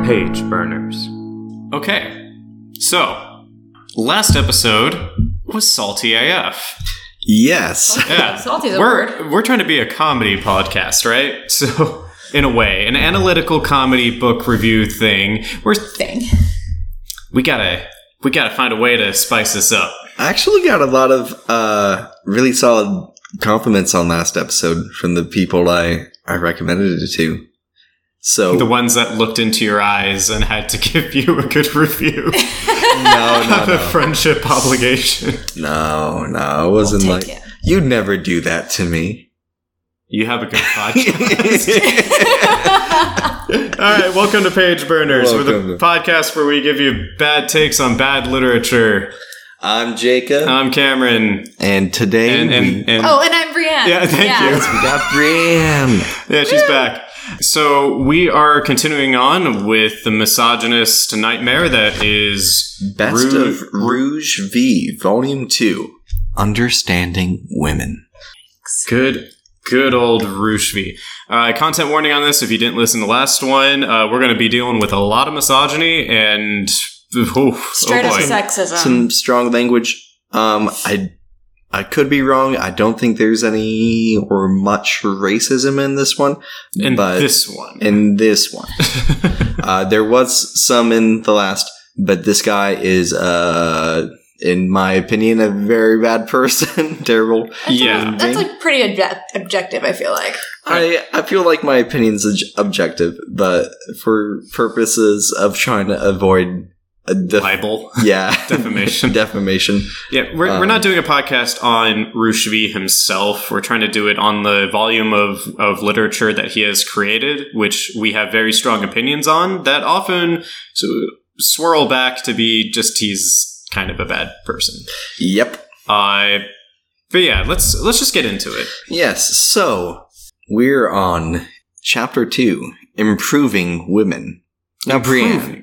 Page Burners. Okay, so last episode was Salty AF. Yes. Yeah, Salty's a word. We're trying to be a comedy podcast, right? So, in a way, an analytical comedy book review thing. We gotta find a way to spice this up. I actually got a lot of really solid compliments on last episode from the people I recommended it to. So The ones that looked into your eyes and had to give you a good review. no. The friendship obligation. No, it wasn't We'll like take it. you'd never do that to me. You have a good podcast. All right, welcome to Page Burners. We're the podcast where we give you bad takes on bad literature. I'm Jacob. I'm Cameron. And today And I'm Brienne. Yeah, thank you. we got Brienne. Yeah, she's back. So we are continuing on with the misogynist nightmare that is Best of Rouge V, Volume 2. Understanding Women. Good old Rouge V. Content warning on this, if you didn't listen to the last one, we're going to be dealing with a lot of misogyny and Straight up sexism. Some strong language. I could be wrong. I don't think there's any or much racism in this one. In this one. There was some in the last, but this guy is, in my opinion, a very bad person. Terrible. That's like pretty objective, I feel like. I feel like my opinion's objective, but for purposes of trying to avoid libel. Yeah. Defamation. Yeah, we're not doing a podcast on Rouge V himself. We're trying to do it on the volume of literature that he has created, which we have very strong opinions on, that often swirl back to be just he's kind of a bad person. Yep. But yeah, let's just get into it. Yes, so we're on Chapter 2, Improving Women. Now, Brienne,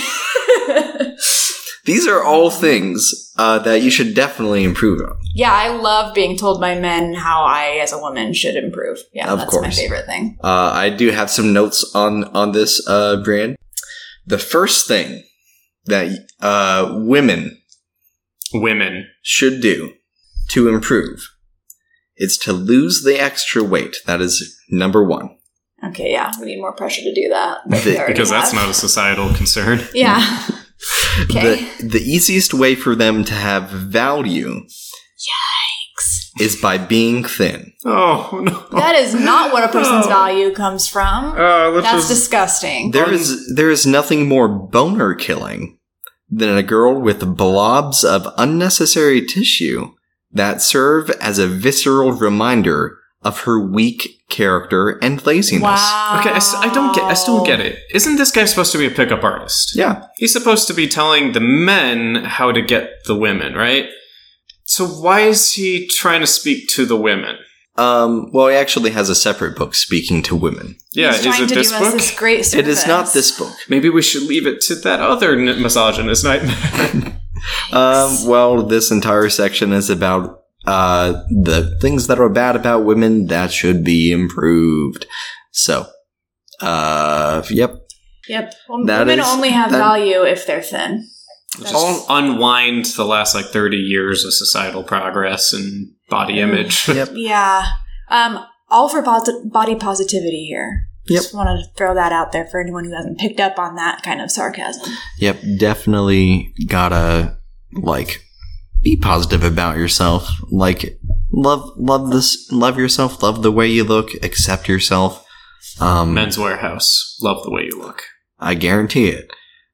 these are all things that you should definitely improve on. Yeah, I love being told by men how I, as a woman, should improve. Yeah, Of that's course. my favorite thing. I do have some notes on this, Brienne. The first thing that women should do to improve is to lose the extra weight. That is number one. Okay, yeah, we need more pressure to do that. Because that's not a societal concern. Yeah. Okay. The easiest way for them to have value is by being thin. Oh, no. That is not what a person's value comes from. That's disgusting. There is nothing more boner killing than a girl with blobs of unnecessary tissue that serve as a visceral reminder of her weak character and laziness. Wow. Okay, I still don't get it. Isn't this guy supposed to be a pickup artist? Yeah. He's supposed to be telling the men how to get the women, right? So why is he trying to speak to the women? Well, he actually has a separate book speaking to women. Yeah, He's is trying it to this do book? us this great service. It is not this book. Maybe we should leave it to that other misogynist nightmare. Well, this entire section is about the things that are bad about women that should be improved. So, yep. Yep. Well, That women is- only have that- value if they're thin. Just unwind the last 30 years of societal progress and body image. Yep. Yeah. All for body positivity here. Yep. Just want to throw that out there for anyone who hasn't picked up on that kind of sarcasm. Yep. Definitely gotta, be positive about yourself. Love this, love yourself, love the way you look, accept yourself. Men's Warehouse. Love the way you look. I guarantee it.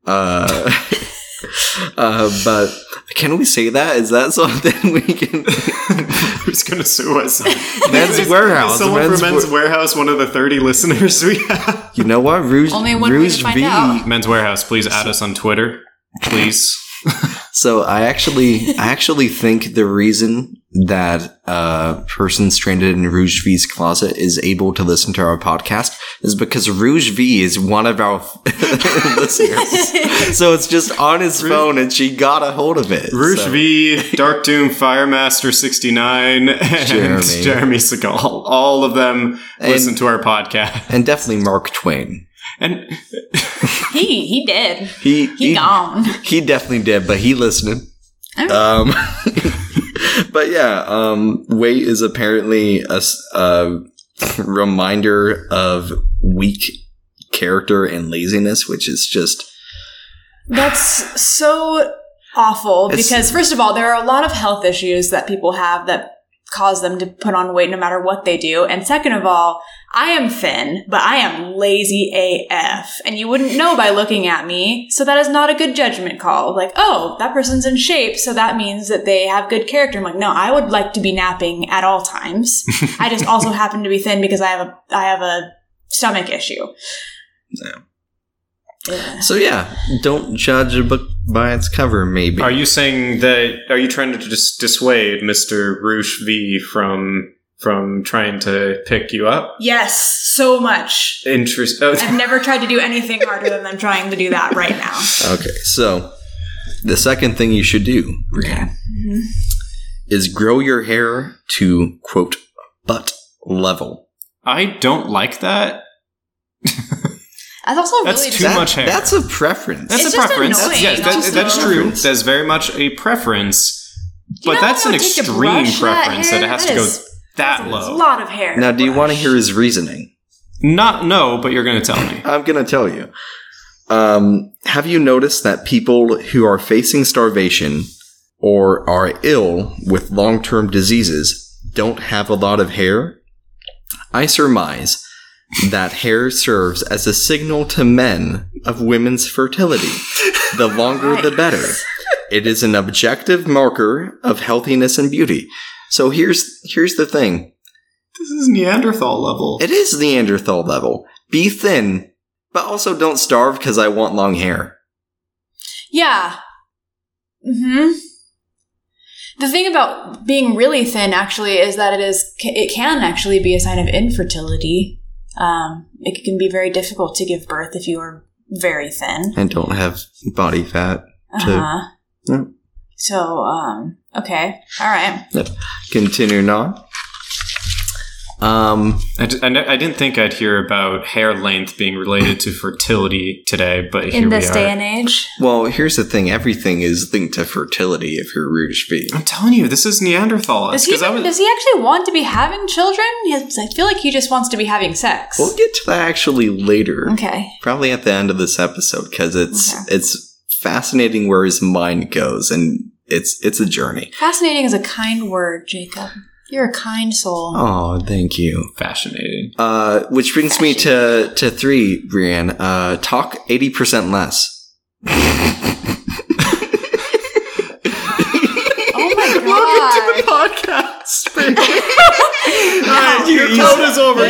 But can we say that? Is that something we can? Who's going to sue us? Men's Warehouse. Someone from Men's Warehouse, one of the 30 listeners we have. You know what? Only one way to find out. Men's Warehouse, please add us on Twitter. Please. So I actually think the reason that a person stranded in Rouge V's closet is able to listen to our podcast is because Rouge V is one of our listeners. So it's just on his phone and she got a hold of it. Rouge V, Dark Doom, Firemaster 69, and Jeremy Segal. All of them listen to our podcast. And definitely Mark Twain. And He did. He gone. He definitely did, but he listening. But yeah, weight is apparently a reminder of weak character and laziness, which is just... That's so awful because, first of all, there are a lot of health issues that people have that cause them to put on weight no matter what they do. And second of all, I am thin, but I am lazy AF. And you wouldn't know by looking at me. So that is not a good judgment call. Like, oh, that person's in shape, so that means that they have good character. I'm like, no, I would like to be napping at all times. I just also happen to be thin because I have a stomach issue. Yeah. Yeah. So yeah, don't judge a book by its cover, maybe. Are you saying that, are you trying to just dissuade Mr. Roosh V from trying to pick you up? Yes, so much. I've never tried to do anything harder than I'm trying to do that right now. Okay, so the second thing you should do, Brianne, is grow your hair to, quote, butt level. I don't like that. That's too much hair. That's a preference. That's a preference. Yes, that is true. That's very much a preference. But that's an extreme preference that it has to go that low. That's a lot of hair. Now, do you want to hear his reasoning? No, but you're going to tell me. I'm going to tell you. Have you noticed that people who are facing starvation or are ill with long-term diseases don't have a lot of hair? I surmise that hair serves as a signal to men of women's fertility. The longer, the better. It is an objective marker of healthiness and beauty. So here's the thing. This is Neanderthal level. It is Neanderthal level. Be thin, but also don't starve because I want long hair. Yeah. Mm-hmm. The thing about being really thin, actually, is that it can actually be a sign of infertility. It can be very difficult to give birth if you are very thin. And don't have body fat. Yeah. So, okay. All right. Yep. Continuing on. I didn't think I'd hear about hair length being related to fertility today, but here we are. In this day and age? Well, here's the thing. Everything is linked to fertility if you're Roosh V. I'm telling you, this is Neanderthal. Does he actually want to be having children? I feel like he just wants to be having sex. We'll get to that actually later. Okay. Probably at the end of this episode, because it's fascinating where his mind goes, and it's a journey. Fascinating is a kind word, Jacob. You're a kind soul. Oh, thank you. Fascinating. Which brings me to 3, Brianne. Talk 80% less. Oh my god. Welcome to the podcast, Brianne. Your count is over.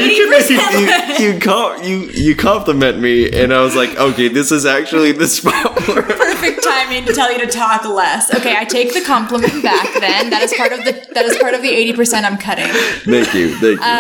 You compliment me, and I was like, okay, this is actually the spot where... Perfect timing to tell you to talk less. Okay, I take the compliment back then. That is part of the 80% I'm cutting. Thank you.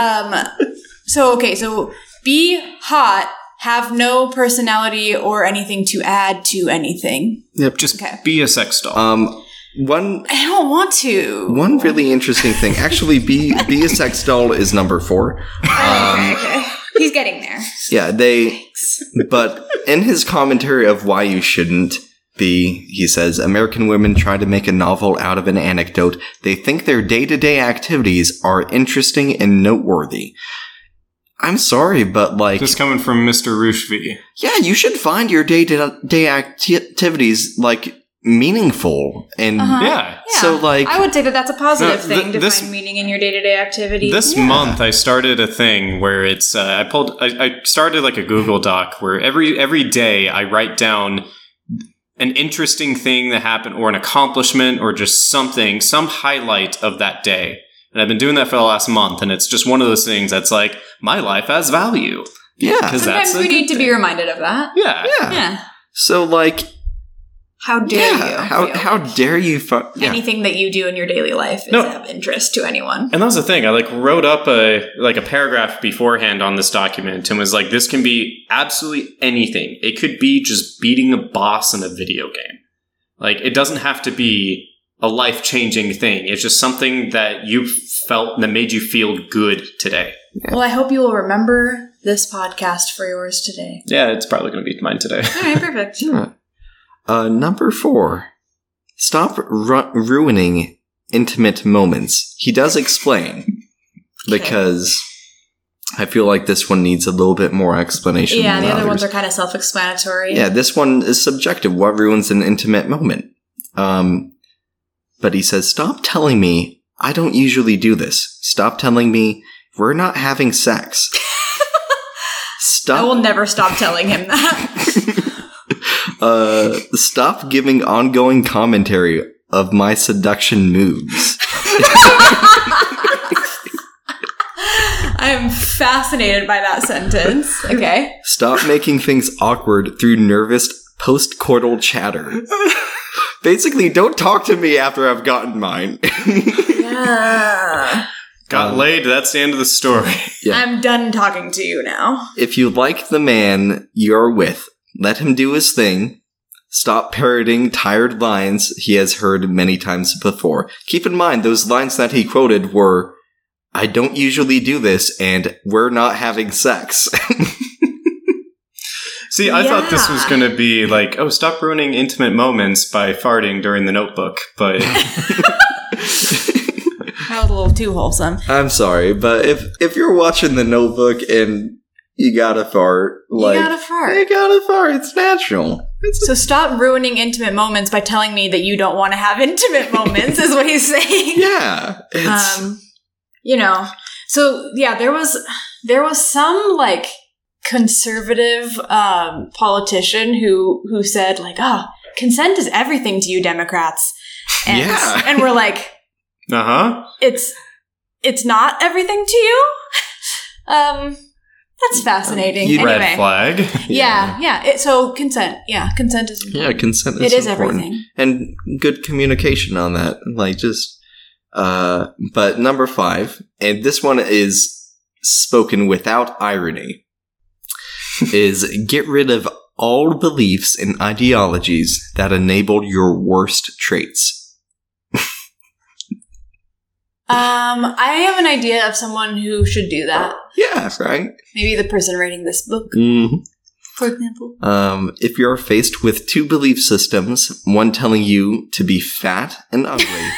So be hot, have no personality or anything to add to anything. Yep. Just be a sex doll. I don't want to. One really interesting thing. Actually, be a sex doll is number 4. Okay. He's getting there. Yeah, Thanks. But in his commentary of why you shouldn't be, he says, American women try to make a novel out of an anecdote. They think their day-to-day activities are interesting and noteworthy. I'm sorry, but like... This coming from Mr. Roosh V. Yeah, you should find your day-to-day activities, like, meaningful. And yeah. So, like... I would say that that's a positive thing to find meaning in your day-to-day activities. This month, I started a thing where it's... I started, like, a Google Doc where every day I write down an interesting thing that happened or an accomplishment or just some highlight of that day. And I've been doing that for the last month, and it's just one of those things that's like, my life has value. Yeah. Sometimes we need to be reminded of that. Yeah. So, like... How dare you? How dare you... Anything that you do in your daily life is of interest to anyone. And that was the thing. I wrote up a paragraph beforehand on this document and was like, this can be absolutely anything. It could be just beating a boss in a video game. Like, it doesn't have to be a life-changing thing. It's just something that you felt that made you feel good today. Yeah. Well, I hope you will remember this podcast for yours today? Yeah, it's probably going to be mine today. All right, perfect. Yeah. Number 4. Stop ruining intimate moments. He does explain, because I feel like this one needs a little bit more explanation. Yeah, than the other others. ones are kind of self-explanatory. Yeah, this one is subjective. What ruins an intimate moment? But he says, stop telling me I don't usually do this. Stop telling me we're not having sex. Stop. I will never stop telling him that. Stop giving ongoing commentary of my seduction moves. I am fascinated by that sentence. Okay. Stop making things awkward through nervous post-coital chatter. Basically, don't talk to me after I've gotten mine. Yeah. Got laid, that's the end of the story. Yeah. I'm done talking to you now. If you like the man you're with, let him do his thing. Stop parroting tired lines he has heard many times before. Keep in mind, those lines that he quoted were, I don't usually do this, and we're not having sex. See, I thought this was going to be like, oh, stop ruining intimate moments by farting during The Notebook, but... That was a little too wholesome. I'm sorry, but if you're watching The Notebook and you gotta fart, like... You gotta fart. You gotta fart, it's natural. So stop ruining intimate moments by telling me that you don't want to have intimate moments, is what he's saying. Yeah. It's... You know, so yeah, there was some like conservative politician who said like, oh, consent is everything to you Democrats. And, and we're like, it's not everything to you. That's fascinating. Anyway. Red flag. Yeah. So consent. Yeah, consent is important. Yeah, consent is important. It is everything. And good communication on that. Like just but number 5, and this one is spoken without irony, is get rid of all beliefs and ideologies that enable your worst traits. I have an idea of someone who should do that. Yeah, right. Maybe the person writing this book, for example. If you're faced with 2 belief systems, one telling you to be fat and ugly,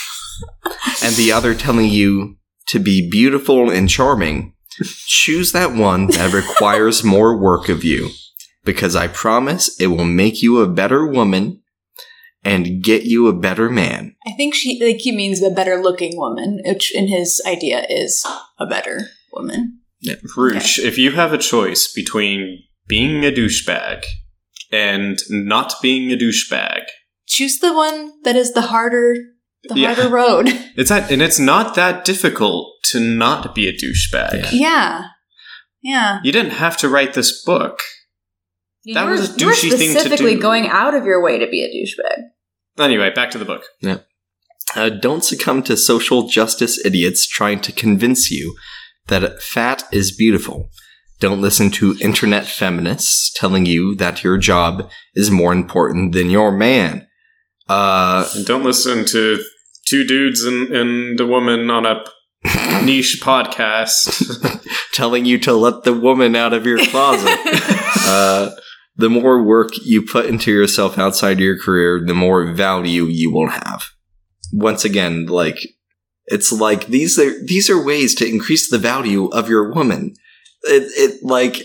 and the other telling you to be beautiful and charming, choose that one that requires more work of you, because I promise it will make you a better woman and get you a better man. I think he means a better looking woman, which in his idea is a better woman. Yeah. Roosh, if you have a choice between being a douchebag and not being a douchebag, choose the one that is the harder road. It's not that difficult to not be a douchebag. Yeah. You didn't have to write this book. That was a douchey thing to do. You're specifically going out of your way to be a douchebag. Anyway, back to the book. Yeah. Don't succumb to social justice idiots trying to convince you that fat is beautiful. Don't listen to internet feminists telling you that your job is more important than your man. And don't listen to 2 dudes and a woman on a niche podcast telling you to let the woman out of your closet. The more work you put into yourself outside your career, the more value you will have. Once again, like, it's like these are ways to increase the value of your woman. It's like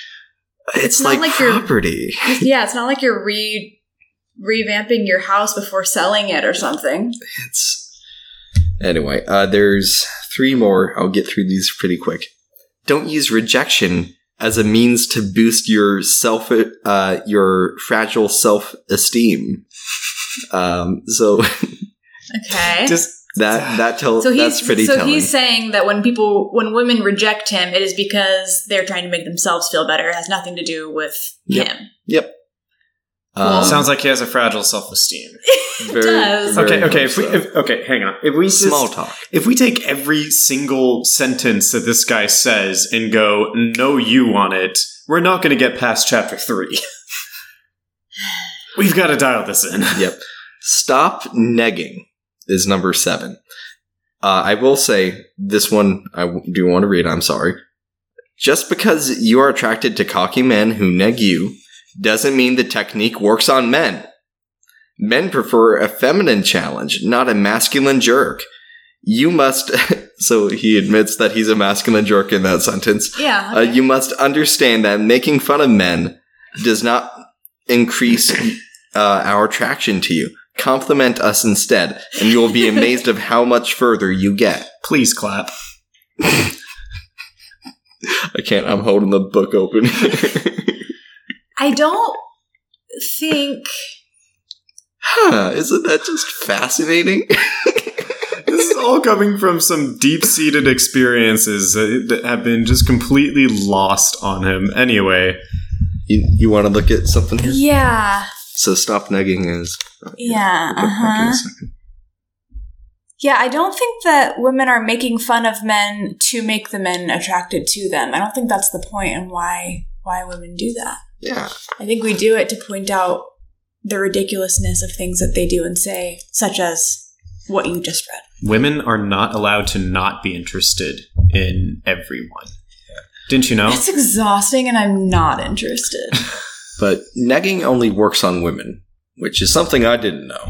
property. Yeah, it's not like you're revamping your house before selling it or something. Anyway, there's 3 more. I'll get through these pretty quick. Don't use rejection as a means to boost your fragile self-esteem. So okay. That's pretty telling. So he's saying that when women reject him, it is because they're trying to make themselves feel better. It has nothing to do with him. Yep. Sounds like he has a fragile self-esteem. It does. Okay, hang on. Small talk. If we take every single sentence that this guy says and go, no, you on it, we're not going to get past chapter 3. We've got to dial this in. Yep. Stop negging is number 7. I will say this one I do want to read. I'm sorry. Just because you are attracted to cocky men who neg you doesn't mean the technique works on men. Men prefer a feminine challenge, not a masculine jerk. You must... So he admits that he's a masculine jerk in that sentence. Yeah. Okay. You must understand that making fun of men does not increase our attraction to you. Compliment us instead, and you will be amazed of how much further you get. Please clap. I can't. I'm holding the book open. I don't think... Isn't that just fascinating? This is all coming from some deep-seated experiences that have been just completely lost on him. Anyway. You want to look at something here? Yeah. So stop negging is... Yeah, Yeah, I don't think that women are making fun of men to make the men attracted to them. I don't think that's the point in why women do that. Yeah. I think we do it to point out the ridiculousness of things that they do and say, such as what you just read. Women are not allowed to not be interested in everyone. Didn't you know? It's exhausting and I'm not interested. But negging only works on women, which is something I didn't know.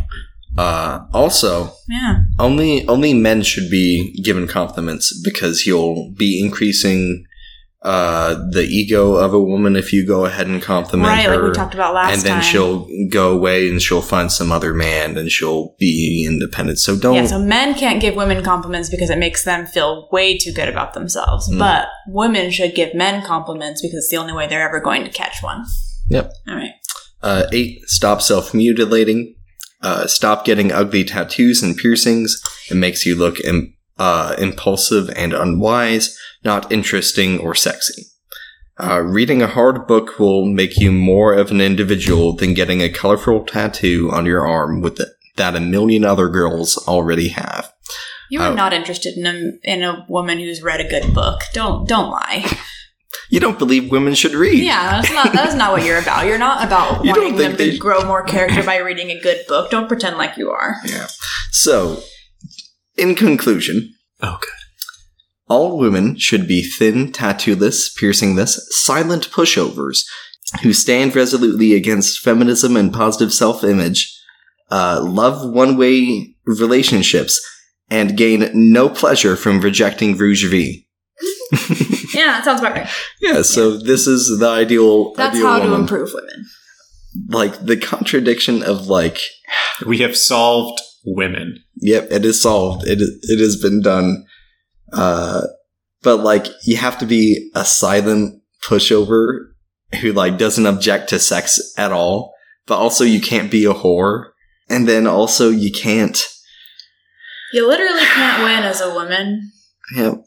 Also, only men should be given compliments because you'll be increasing the ego of a woman if you go ahead and compliment her. Right, like we talked about last time. And then she'll go away and she'll find some other man and she'll be independent. So don't... Yeah, so men can't give women compliments because it makes them feel way too good about themselves. But women should give men compliments because it's the only way they're ever going to catch one. Yep. All right. 8, stop self-mutilating. Stop getting ugly tattoos and piercings. It makes you look impulsive and unwise, not interesting or sexy. Reading a hard book will make you more of an individual than getting a colorful tattoo on your arm that a million other girls already have. You are not interested in a woman who's read a good book. Don't lie. You don't believe women should read. Yeah, that's not what you're about. You're not about wanting them to grow more character by reading a good book. Don't pretend like you are. Yeah. So, in conclusion. Oh, good. All women should be thin, tattooless, piercingless, silent pushovers who stand resolutely against feminism and positive self-image, love one-way relationships, and gain no pleasure from rejecting Rouge V. Yeah, that sounds about right. Yeah, so this is the ideal That's ideal how woman. to improve women. Like, the contradiction of, like... We have solved women. Yep, it is solved. It has been done. But, like, you have to be a silent pushover who, like, doesn't object to sex at all. But also you can't be a whore. And then also you can't... You literally can't win as a woman. Yep.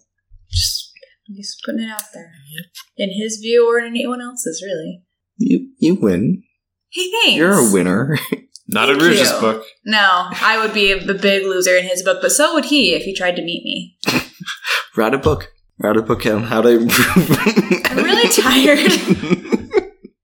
Just putting it out there. Yep. In his view or in anyone else's, really. You win. Hey, thanks. You're a winner. Not in Rouge's book. No, I would be the big loser in his book, but so would he if he tried to meet me. Write a book. Write a book on how to improve. I'm really tired.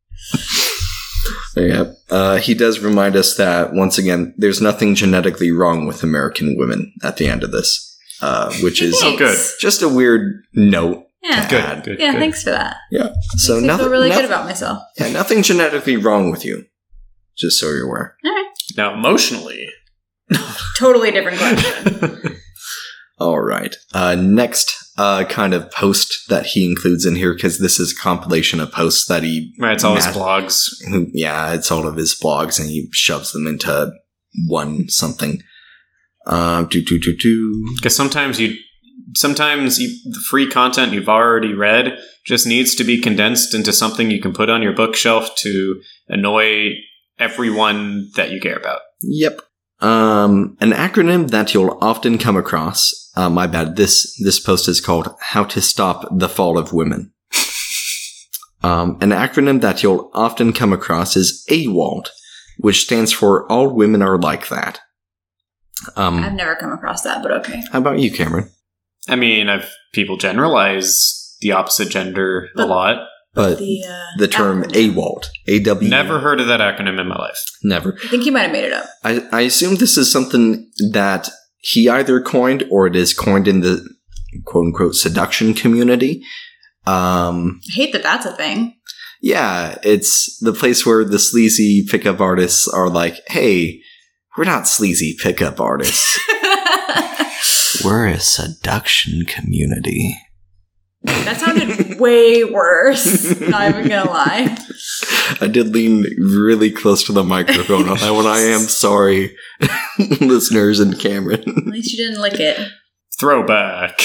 Yeah. He does remind us that, once again, there's nothing genetically wrong with American women at the end of this. Which is good. Just a weird note. Yeah, good. Yeah, thanks for that. Yeah, so I feel really good about myself. Yeah, nothing genetically wrong with you. Just so you're aware. All right. Now, emotionally, totally different question. All right. Next, kind of post that he includes in here because this is a compilation of posts that he. Right, it's all his blogs. Yeah, it's all of his blogs, and he shoves them into one something. Because sometimes the free content you've already read just needs to be condensed into something you can put on your bookshelf to annoy everyone that you care about. Yep. An acronym that you'll often come across. My bad. This post is called "How to Stop the Fall of Women." An acronym that you'll often come across is AWOLT, which stands for All Women Are Like That. I've never come across that, but okay. How about you, Cameron? I mean, people generalize the opposite gender a lot. But the term AWOLT, A-W... Never heard of that acronym in my life. Never. I think he might have made it up. I assume this is something that he either coined or it is coined in the quote-unquote seduction community. I hate that that's a thing. Yeah, it's the place where the sleazy pickup artists are like, hey, we're not sleazy pickup artists. We're a seduction community. That sounded way worse. Not even gonna lie. I did lean really close to the microphone on that one. I am sorry, listeners and Cameron. At least you didn't lick it. Throwback.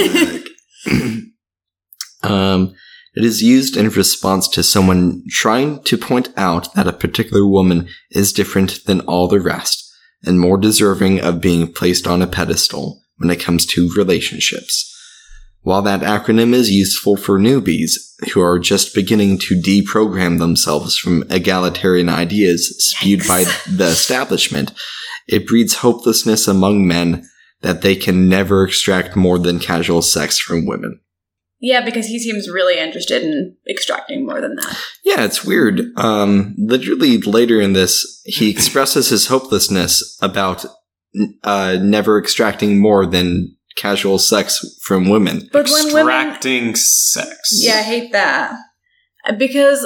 It is used in response to someone trying to point out that a particular woman is different than all the rest and more deserving of being placed on a pedestal when it comes to relationships. While that acronym is useful for newbies who are just beginning to deprogram themselves from egalitarian ideas spewed by the establishment, it breeds hopelessness among men that they can never extract more than casual sex from women. Yeah, because he seems really interested in extracting more than that. Yeah, it's weird. Literally later in this, he expresses his hopelessness about never extracting more than casual sex from women. But extracting sex. Yeah, I hate that. Because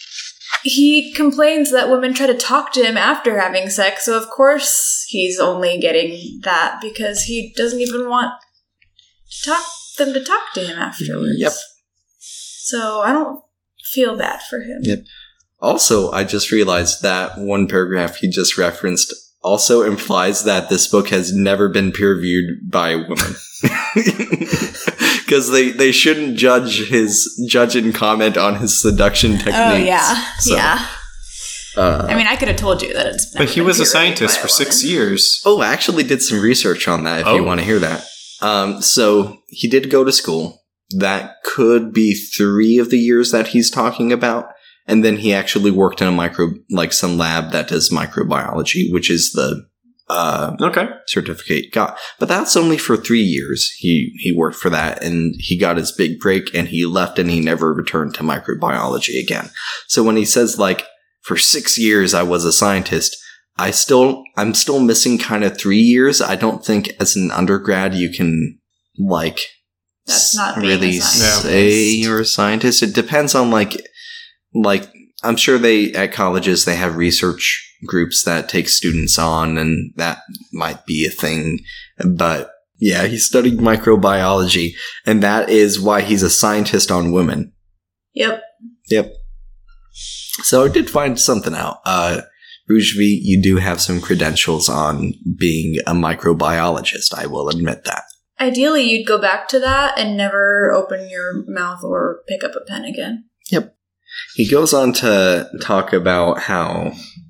he complains that women try to talk to him after having sex, so of course he's only getting that because he doesn't even want them to talk to him afterwards. Yep. So I don't feel bad for him. Yep. Also, I just realized that one paragraph he just referenced also implies that this book has never been peer-reviewed by a woman. Because they shouldn't judge and comment on his seduction techniques. Oh, yeah. So, yeah. I mean, I could have told you that it's But he was a scientist for 6 years. Oh, I actually did some research on that if you want to hear that. So he did go to school. That could be 3 of the years that he's talking about. And then he actually worked in a some lab that does microbiology, which is the certificate got. But that's only for 3 years. He worked for that, and he got his big break, and he left, and he never returned to microbiology again. So when he says for 6 years I was a scientist, I'm still missing kind of 3 years. I don't think as an undergrad you can that's not really say you're a scientist. It depends on I'm sure at colleges they have research groups that take students on, and that might be a thing. But yeah, he studied microbiology, and that is why he's a scientist on women. Yep. So I did find something out. Rougevie, you do have some credentials on being a microbiologist, I will admit that. Ideally, you'd go back to that and never open your mouth or pick up a pen again. Yep. He goes on to talk about how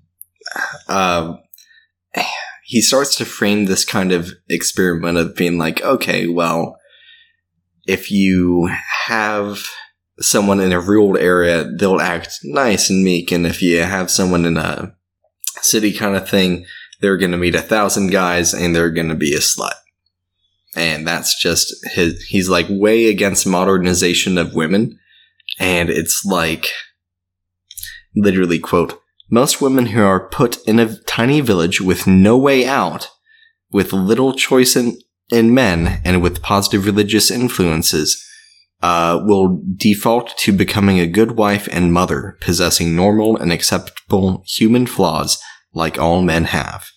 he starts to frame this kind of experiment of being okay, well, if you have someone in a rural area, they'll act nice and meek, and if you have someone in a city kind of thing, they're going to meet 1,000 guys and they're going to be a slut. And that's just he's way against modernization of women. And it's literally, quote, most women who are put in a tiny village with no way out, with little choice in men, and with positive religious influences, will default to becoming a good wife and mother, possessing normal and acceptable human flaws like all men have.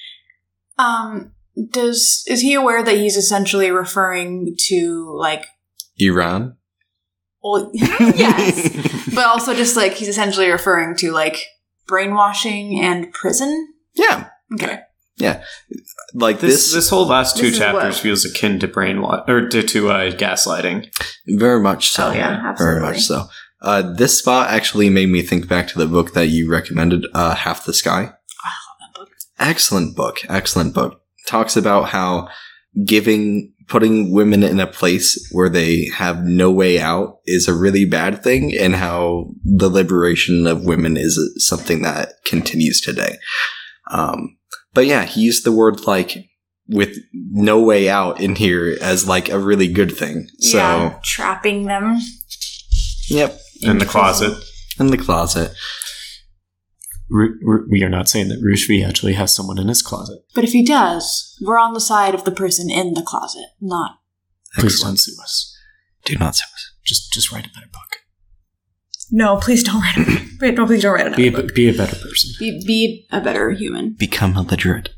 Is he aware that he's essentially referring to Iran? Well, yes, but also just he's essentially referring to brainwashing and prison. Yeah. Okay. Yeah. This whole last 2 chapters feels akin to brainwash or to gaslighting. Very much so. Oh, yeah, absolutely. Very much so. This spot actually made me think back to the book that you recommended, Half the Sky. I love that book. Excellent book. Talks about how putting women in a place where they have no way out is a really bad thing, and how the liberation of women is something that continues today. But yeah, he used the word with no way out in here as a really good thing. So trapping them. Yep. In the closet. We are not saying that Rougevie actually has someone in his closet. But if he does, we're on the side of the person in the closet, not... Please don't sue us. Do not sue us. Just write a better book. No, please don't write it. No, please don't write it. Be a better person. Be a better human. Become illiterate.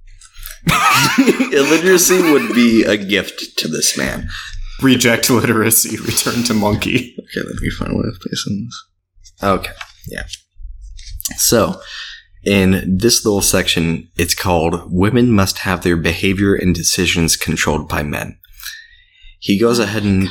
Illiteracy would be a gift to this man. Reject literacy. Return to monkey. Okay, let me find what I've placed in this. Okay, yeah. So, in this little section, it's called "Women Must Have Their Behavior and Decisions Controlled by Men." He goes ahead and,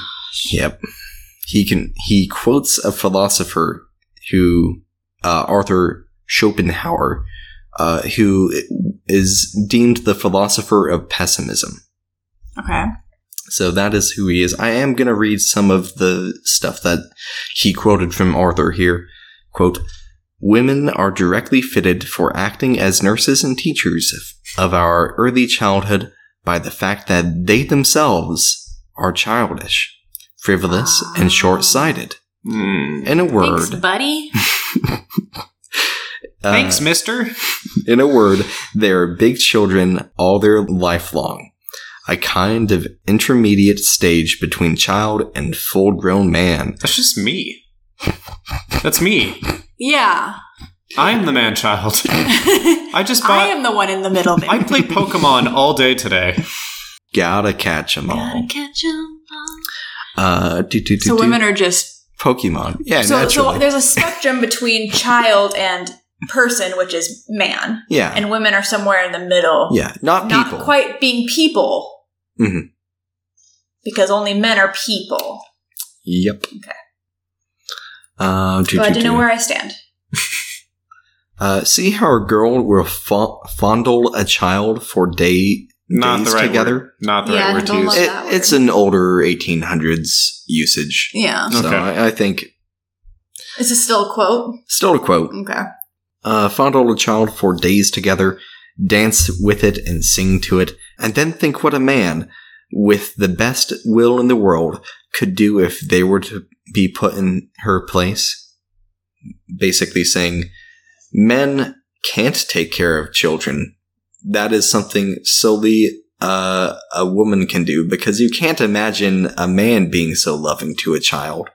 he quotes a philosopher who, Arthur Schopenhauer, who is deemed the philosopher of pessimism. Okay. So that is who he is. I am going to read some of the stuff that he quoted from Arthur here. Quote, "Women are directly fitted for acting as nurses and teachers of our early childhood by the fact that they themselves are childish, frivolous, and short-sighted. In a word..." Thanks, buddy. Thanks, mister. In a word, they are big children all their life long. A kind of intermediate stage between child and full-grown man. That's just me. That's me. Yeah. I am the man-child. I am the one in the middle. I played Pokemon all day today. Gotta catch 'em all. Gotta catch 'em all. So women are just... Pokemon. Yeah, so naturally. There's a spectrum between child and person, which is man. Yeah. And women are somewhere in the middle. Yeah, not people. Not quite being people. Mm-hmm. Because only men are people. Yep. Okay. Glad to know where I stand. See how a girl will fondle a child for days together? Word. Not the right word to use. It's an older 1800s usage. Yeah. So okay. I think... Is this still a quote? Still a quote. Okay. Fondle a child for days together, dance with it and sing to it, and then think what a man, with the best will in the world, could do if they were to be put in her place. Basically saying, men can't take care of children. That is something solely a woman can do, because you can't imagine a man being so loving to a child.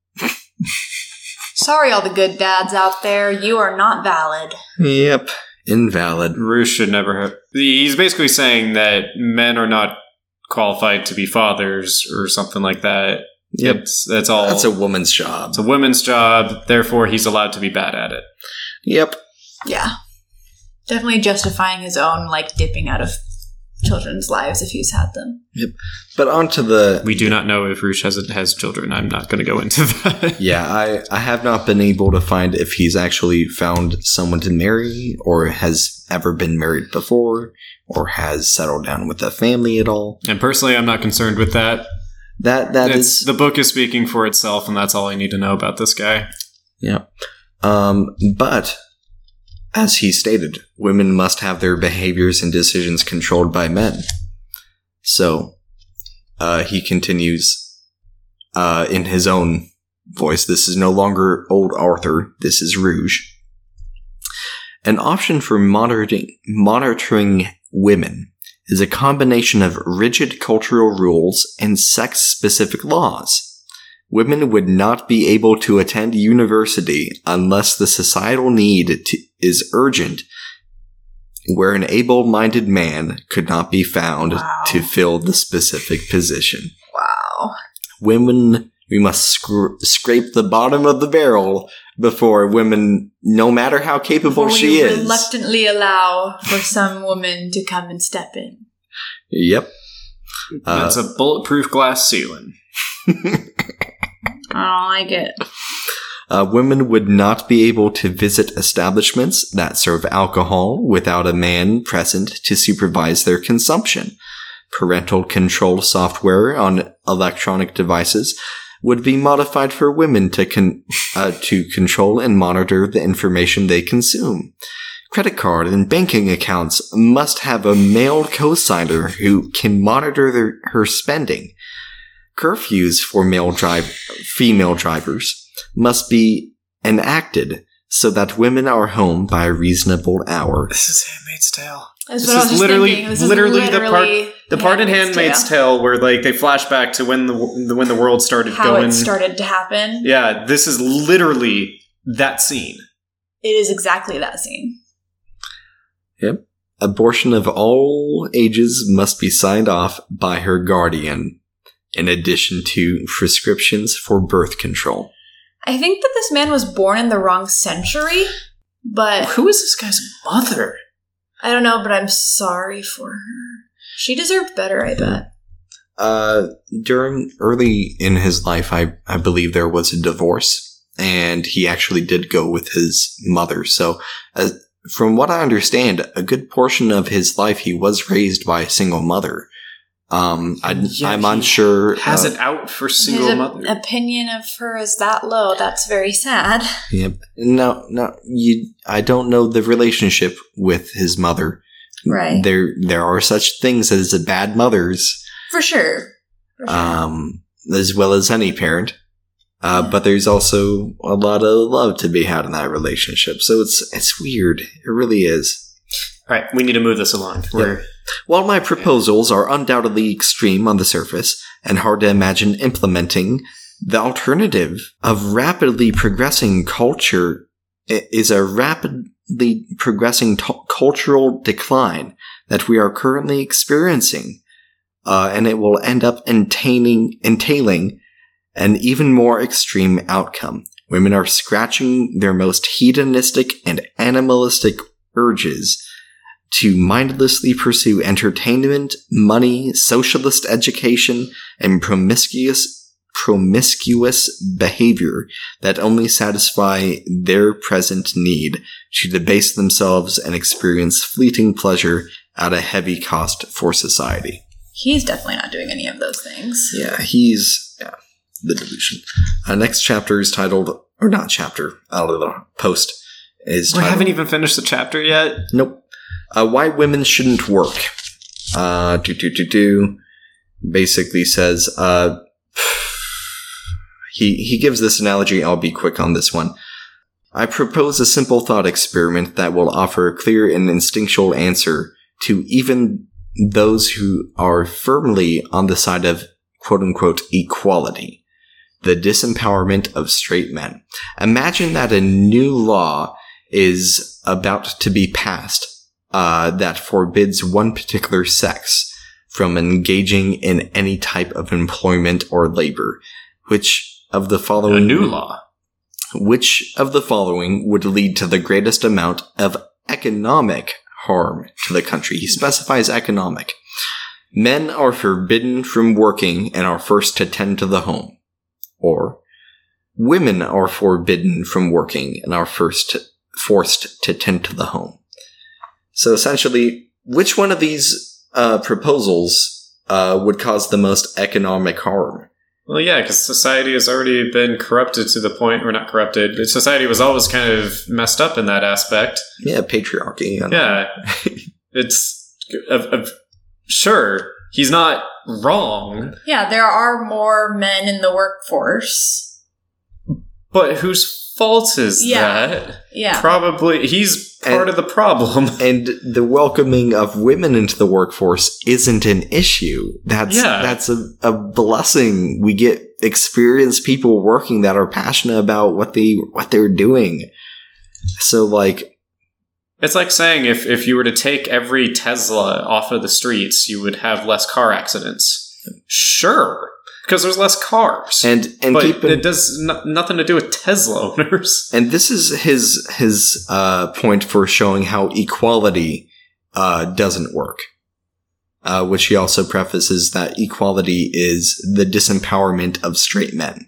Sorry, all the good dads out there. You are not valid. Yep. Invalid. Ruth should never have... He's basically saying that men are not qualified to be fathers or something like that. Yep. That's all. That's a woman's job. It's a woman's job. Therefore, he's allowed to be bad at it. Yep. Yeah. Definitely justifying his own, dipping out of children's lives if he's had them. Yep. But on to the... We do not know if Roosh has children. I'm not going to go into that. Yeah, I have not been able to find if he's actually found someone to marry, or has ever been married before, or has settled down with a family at all. And personally, I'm not concerned with that. The book is speaking for itself, and that's all I need to know about this guy. Yeah. But... as he stated, women must have their behaviors and decisions controlled by men. So, he continues in his own voice. This is no longer old Arthur. This is Rouge. An option for monitoring women is a combination of rigid cultural rules and sex-specific laws. Women would not be able to attend university unless the societal need is urgent, where an able-minded man could not be found to fill the specific position. Wow. Women, we must scrape the bottom of the barrel before women, no matter how capable she is. Reluctantly allow for some woman to come and step in. Yep. That's a bulletproof glass ceiling. I don't like it. Women would not be able to visit establishments that serve alcohol without a man present to supervise their consumption. Parental control software on electronic devices would be modified for women to control and monitor the information they consume. Credit card and banking accounts must have a male co-signer who can monitor her spending. Curfews for female drivers must be enacted so that women are home by a reasonable hour. This is Handmaid's Tale. This is literally the part. The part in Handmaid's Tale where like they flash back to when the world started how it started to happen. Yeah, this is literally that scene. It is exactly that scene. Yep. Abortion of all ages must be signed off by her guardian, in addition to prescriptions for birth control. I think that this man was born in the wrong century, but... Who is this guy's mother? I don't know, but I'm sorry for her. She deserved better, I bet. During early in his life, I believe there was a divorce, and he actually did go with his mother. So, from what I understand, a good portion of his life he was raised by a single mother. I'm unsure. Has it out for single mother. His opinion of her is that low. That's very sad. Yep. No. I don't know the relationship with his mother. Right. There are such things as bad mothers. For sure. As well as any parent. But there's also a lot of love to be had in that relationship. So it's weird. It really is. All right, we need to move this along. While my proposals are undoubtedly extreme on the surface and hard to imagine implementing, the alternative of rapidly progressing culture is a rapidly progressing cultural decline that we are currently experiencing, and it will end up entailing an even more extreme outcome. Women are scratching their most hedonistic and animalistic urges to mindlessly pursue entertainment, money, socialist education, and promiscuous behavior that only satisfy their present need to debase themselves and experience fleeting pleasure at a heavy cost for society. He's definitely not doing any of those things. Yeah, the delusion. Next chapter is titled, or not chapter, post is titled. We haven't even finished the chapter yet? Nope. Why women shouldn't work. Basically says, he gives this analogy. I'll be quick on this one. I propose a simple thought experiment that will offer a clear and instinctual answer to even those who are firmly on the side of quote-unquote equality. The disempowerment of straight men. Imagine that a new law is about to be passed that forbids one particular sex from engaging in any type of employment or labor. Which of the following... A new law. Which of the following would lead to the greatest amount of economic harm to the country? He specifies economic. Men are forbidden from working and are forced to tend to the home. Or, women are forbidden from working and are forced to tend to the home. So essentially, which one of these proposals would cause the most economic harm? Well, yeah, because society has already been corrupted to the point, or not corrupted, but society was always kind of messed up in that aspect. Yeah, patriarchy. Yeah. It's... sure, he's not wrong. Yeah, there are more men in the workforce. But whose fault is that? Yeah. Probably, he's part of the problem. And the welcoming of women into the workforce isn't an issue. That's a blessing. We get experienced people working that are passionate about what they're doing. So, like... It's like saying if you were to take every Tesla off of the streets, you would have less car accidents. Sure. Because there's less cars. But it does nothing to do with Tesla owners. And this is his point for showing how equality doesn't work. Which he also prefaces that equality is the disempowerment of straight men.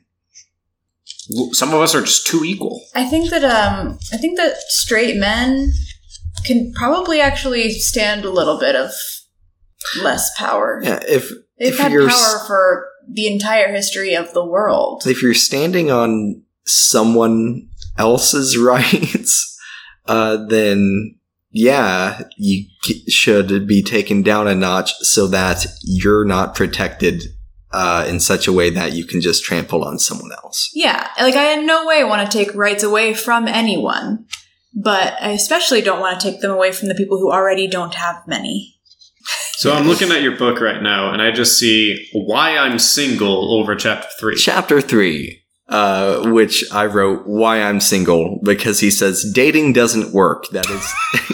Some of us are just too equal. I think that straight men can probably actually stand a little bit of less power. Yeah, they've had power for the entire history of the world. If you're standing on someone else's rights, then yeah, you should be taken down a notch so that you're not protected in such a way that you can just trample on someone else. Yeah, like I in no way want to take rights away from anyone, but I especially don't want to take them away from the people who already don't have many. So I'm looking at your book right now, and I just see Why I'm Single over Chapter 3. Chapter 3, which I wrote, Why I'm Single, because he says, dating doesn't work. That is...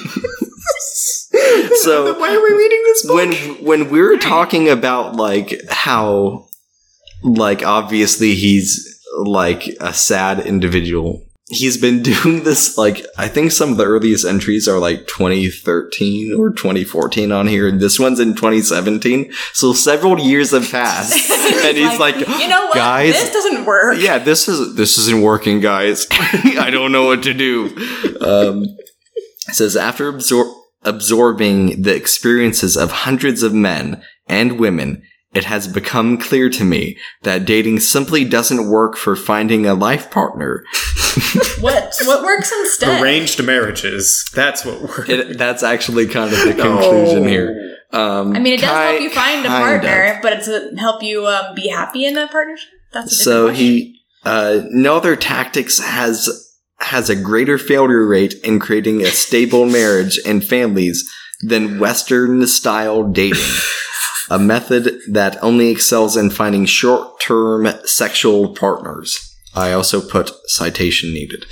So why are we reading this book? When we were talking about, like, how, like, obviously he's, like, a sad individual... He's been doing this, like, I think some of the earliest entries are like 2013 or 2014 on here, and this one's in 2017. So several years have passed. And he's like, you know what? Guys, this doesn't work. Yeah, this isn't working, guys. I don't know what to do. It says, after absorbing the experiences of hundreds of men and women, it has become clear to me that dating simply doesn't work for finding a life partner. What works instead? Arranged marriages. That's what works. That's actually kind of the conclusion here. I mean, it does help you find a partner, but it's help you be happy in that partnership. That's a different question. No other tactics has a greater failure rate in creating a stable marriage and families than Western-style dating. A method that only excels in finding short-term sexual partners. I also put citation needed.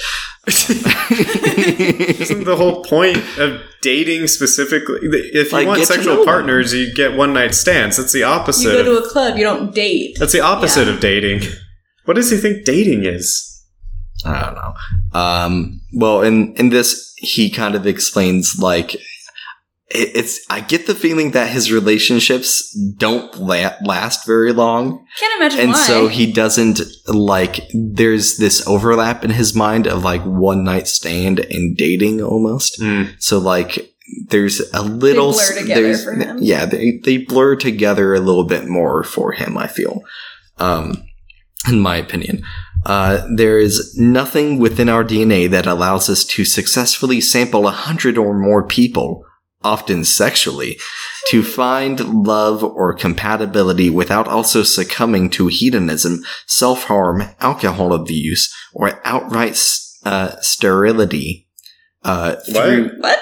Isn't the whole point of dating specifically? If you want sexual partners, you get one-night stands. That's the opposite. You go to a club, you don't date. That's the opposite of dating. What does he think dating is? I don't know. Well, in this, he kind of explains, like... I get the feeling that his relationships don't last very long. Can't imagine and why. And so he doesn't, like, there's this overlap in his mind of, like, one night stand and dating almost. So, like, there's a little... They blur together for him. Yeah, they blur together a little bit more for him, I feel. In my opinion. There is nothing within our DNA that allows us to successfully sample 100 or more people, often sexually, to find love or compatibility without also succumbing to hedonism, self-harm, alcohol abuse, or outright sterility. What?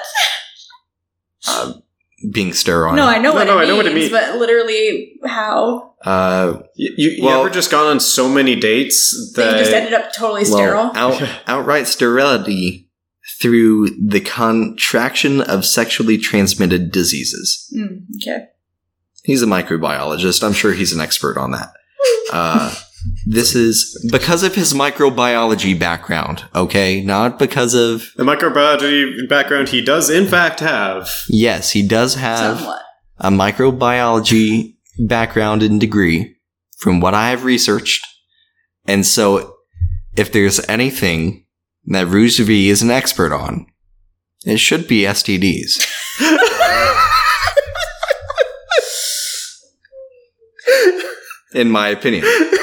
Being sterile. No, I know what it means, means, but literally how? You ever just gone on so many dates that you just ended up totally sterile? Outright sterility through the contraction of sexually transmitted diseases. Okay. He's a microbiologist. I'm sure he's an expert on that. This is because of his microbiology background, okay? Not because of... The microbiology background he does, in fact, have. Yes, he does have a microbiology background and degree, from what I have researched. And so, if there's anything that Rouge V is an expert on, it should be STDs. In my opinion.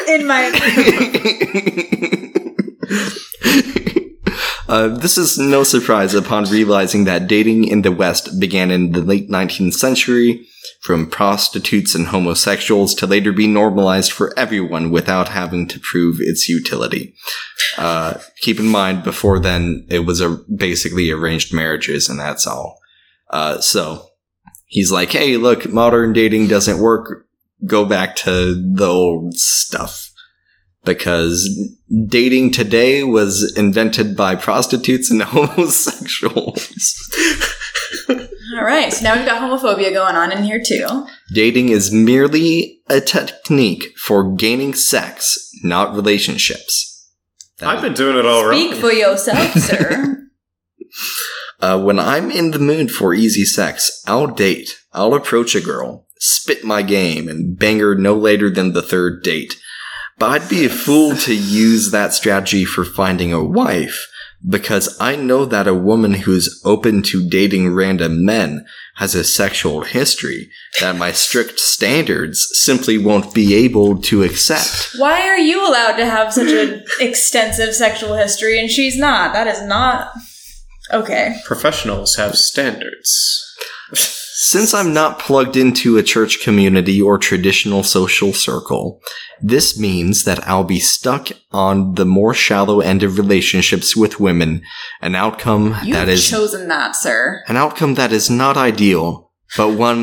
This is no surprise upon realizing that dating in the West began in the late 19th century, from prostitutes and homosexuals, to later be normalized for everyone without having to prove its utility. Keep in mind, before then, it was basically arranged marriages, and that's all. So, he's like, hey, look, modern dating doesn't work. Go back to the old stuff. Because dating today was invented by prostitutes and homosexuals. Alright, so now we've got homophobia going on in here too. Dating is merely a technique for gaining sex, not relationships. I've been doing it all wrong. Speak for yourself, sir. When I'm in the mood for easy sex, I'll date. I'll approach a girl, spit my game, and bang her no later than the third date. But I'd be a fool to use that strategy for finding a wife, because I know that a woman who's open to dating random men has a sexual history that my strict standards simply won't be able to accept. Why are you allowed to have such an extensive sexual history and she's not? That is not... Okay. Professionals have standards. Since I'm not plugged into a church community or traditional social circle, this means that I'll be stuck on the more shallow end of relationships with women, an outcome You've chosen that, sir. An outcome that is not ideal, but one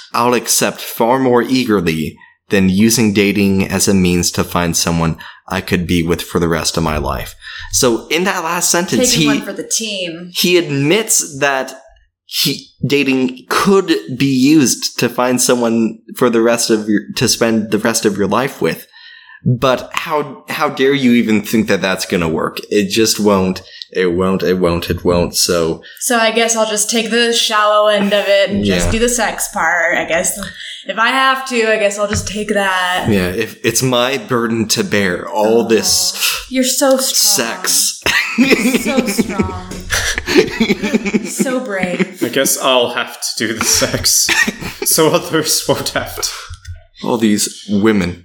I'll accept far more eagerly than using dating as a means to find someone I could be with for the rest of my life. So in that last sentence, taking one for the team. He admits that dating could be used to find someone for to spend the rest of your life with. But how dare you even think that that's going to work? It just won't. It won't. So I guess I'll just take the shallow end of it and just do the sex part. I guess if I have to, I guess I'll just take that. Yeah, if it's my burden to bear all this. You're so strong. Sex. So strong. So brave. I guess I'll have to do the sex, so others won't have to. All these women.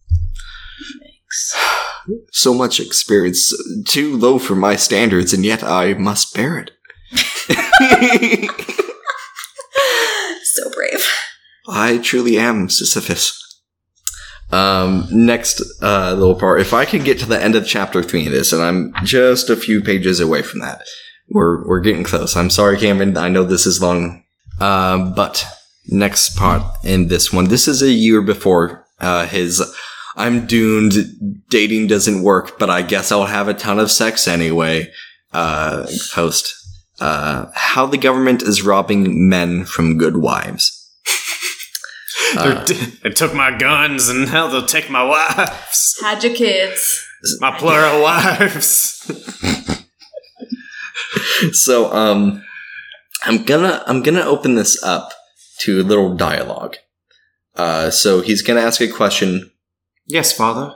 So much experience, too low for my standards, and yet I must bear it. So brave. I truly am Sisyphus. Next little part. If I could get to the end of chapter 3 of this, and I'm just a few pages away from that. We're getting close. I'm sorry, Cameron. I know this is long. But next part in this one. This is a year before his I'm doomed, dating doesn't work, but I guess I'll have a ton of sex anyway post. How the government is robbing men from good wives. They took my guns, and now they'll take my wives. Had your kids. My plural wives. So, I'm gonna open this up to a little dialogue. So he's gonna ask a question. Yes, Father.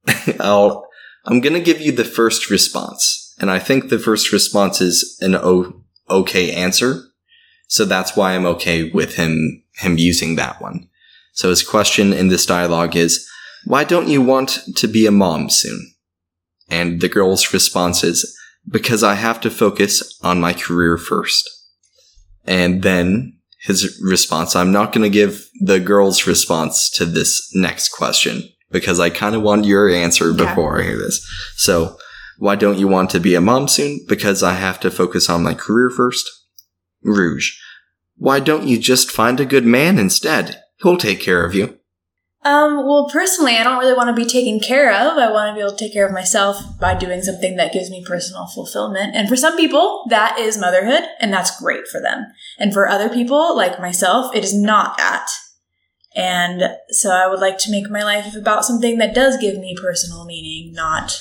I'm gonna give you the first response, and I think the first response is an okay answer. So that's why I'm okay with him using that one. So his question in this dialogue is, why don't you want to be a mom soon? And the girl's response is, because I have to focus on my career first. And then his response, I'm not going to give the girl's response to this next question, because I kind of want your answer before I hear this. So, why don't you want to be a mom soon? Because I have to focus on my career first. Rouge. Why don't you just find a good man instead? He'll take care of you. Well, personally, I don't really want to be taken care of. I want to be able to take care of myself by doing something that gives me personal fulfillment. And for some people, that is motherhood, and that's great for them. And for other people, like myself, it is not that. And so I would like to make my life about something that does give me personal meaning, not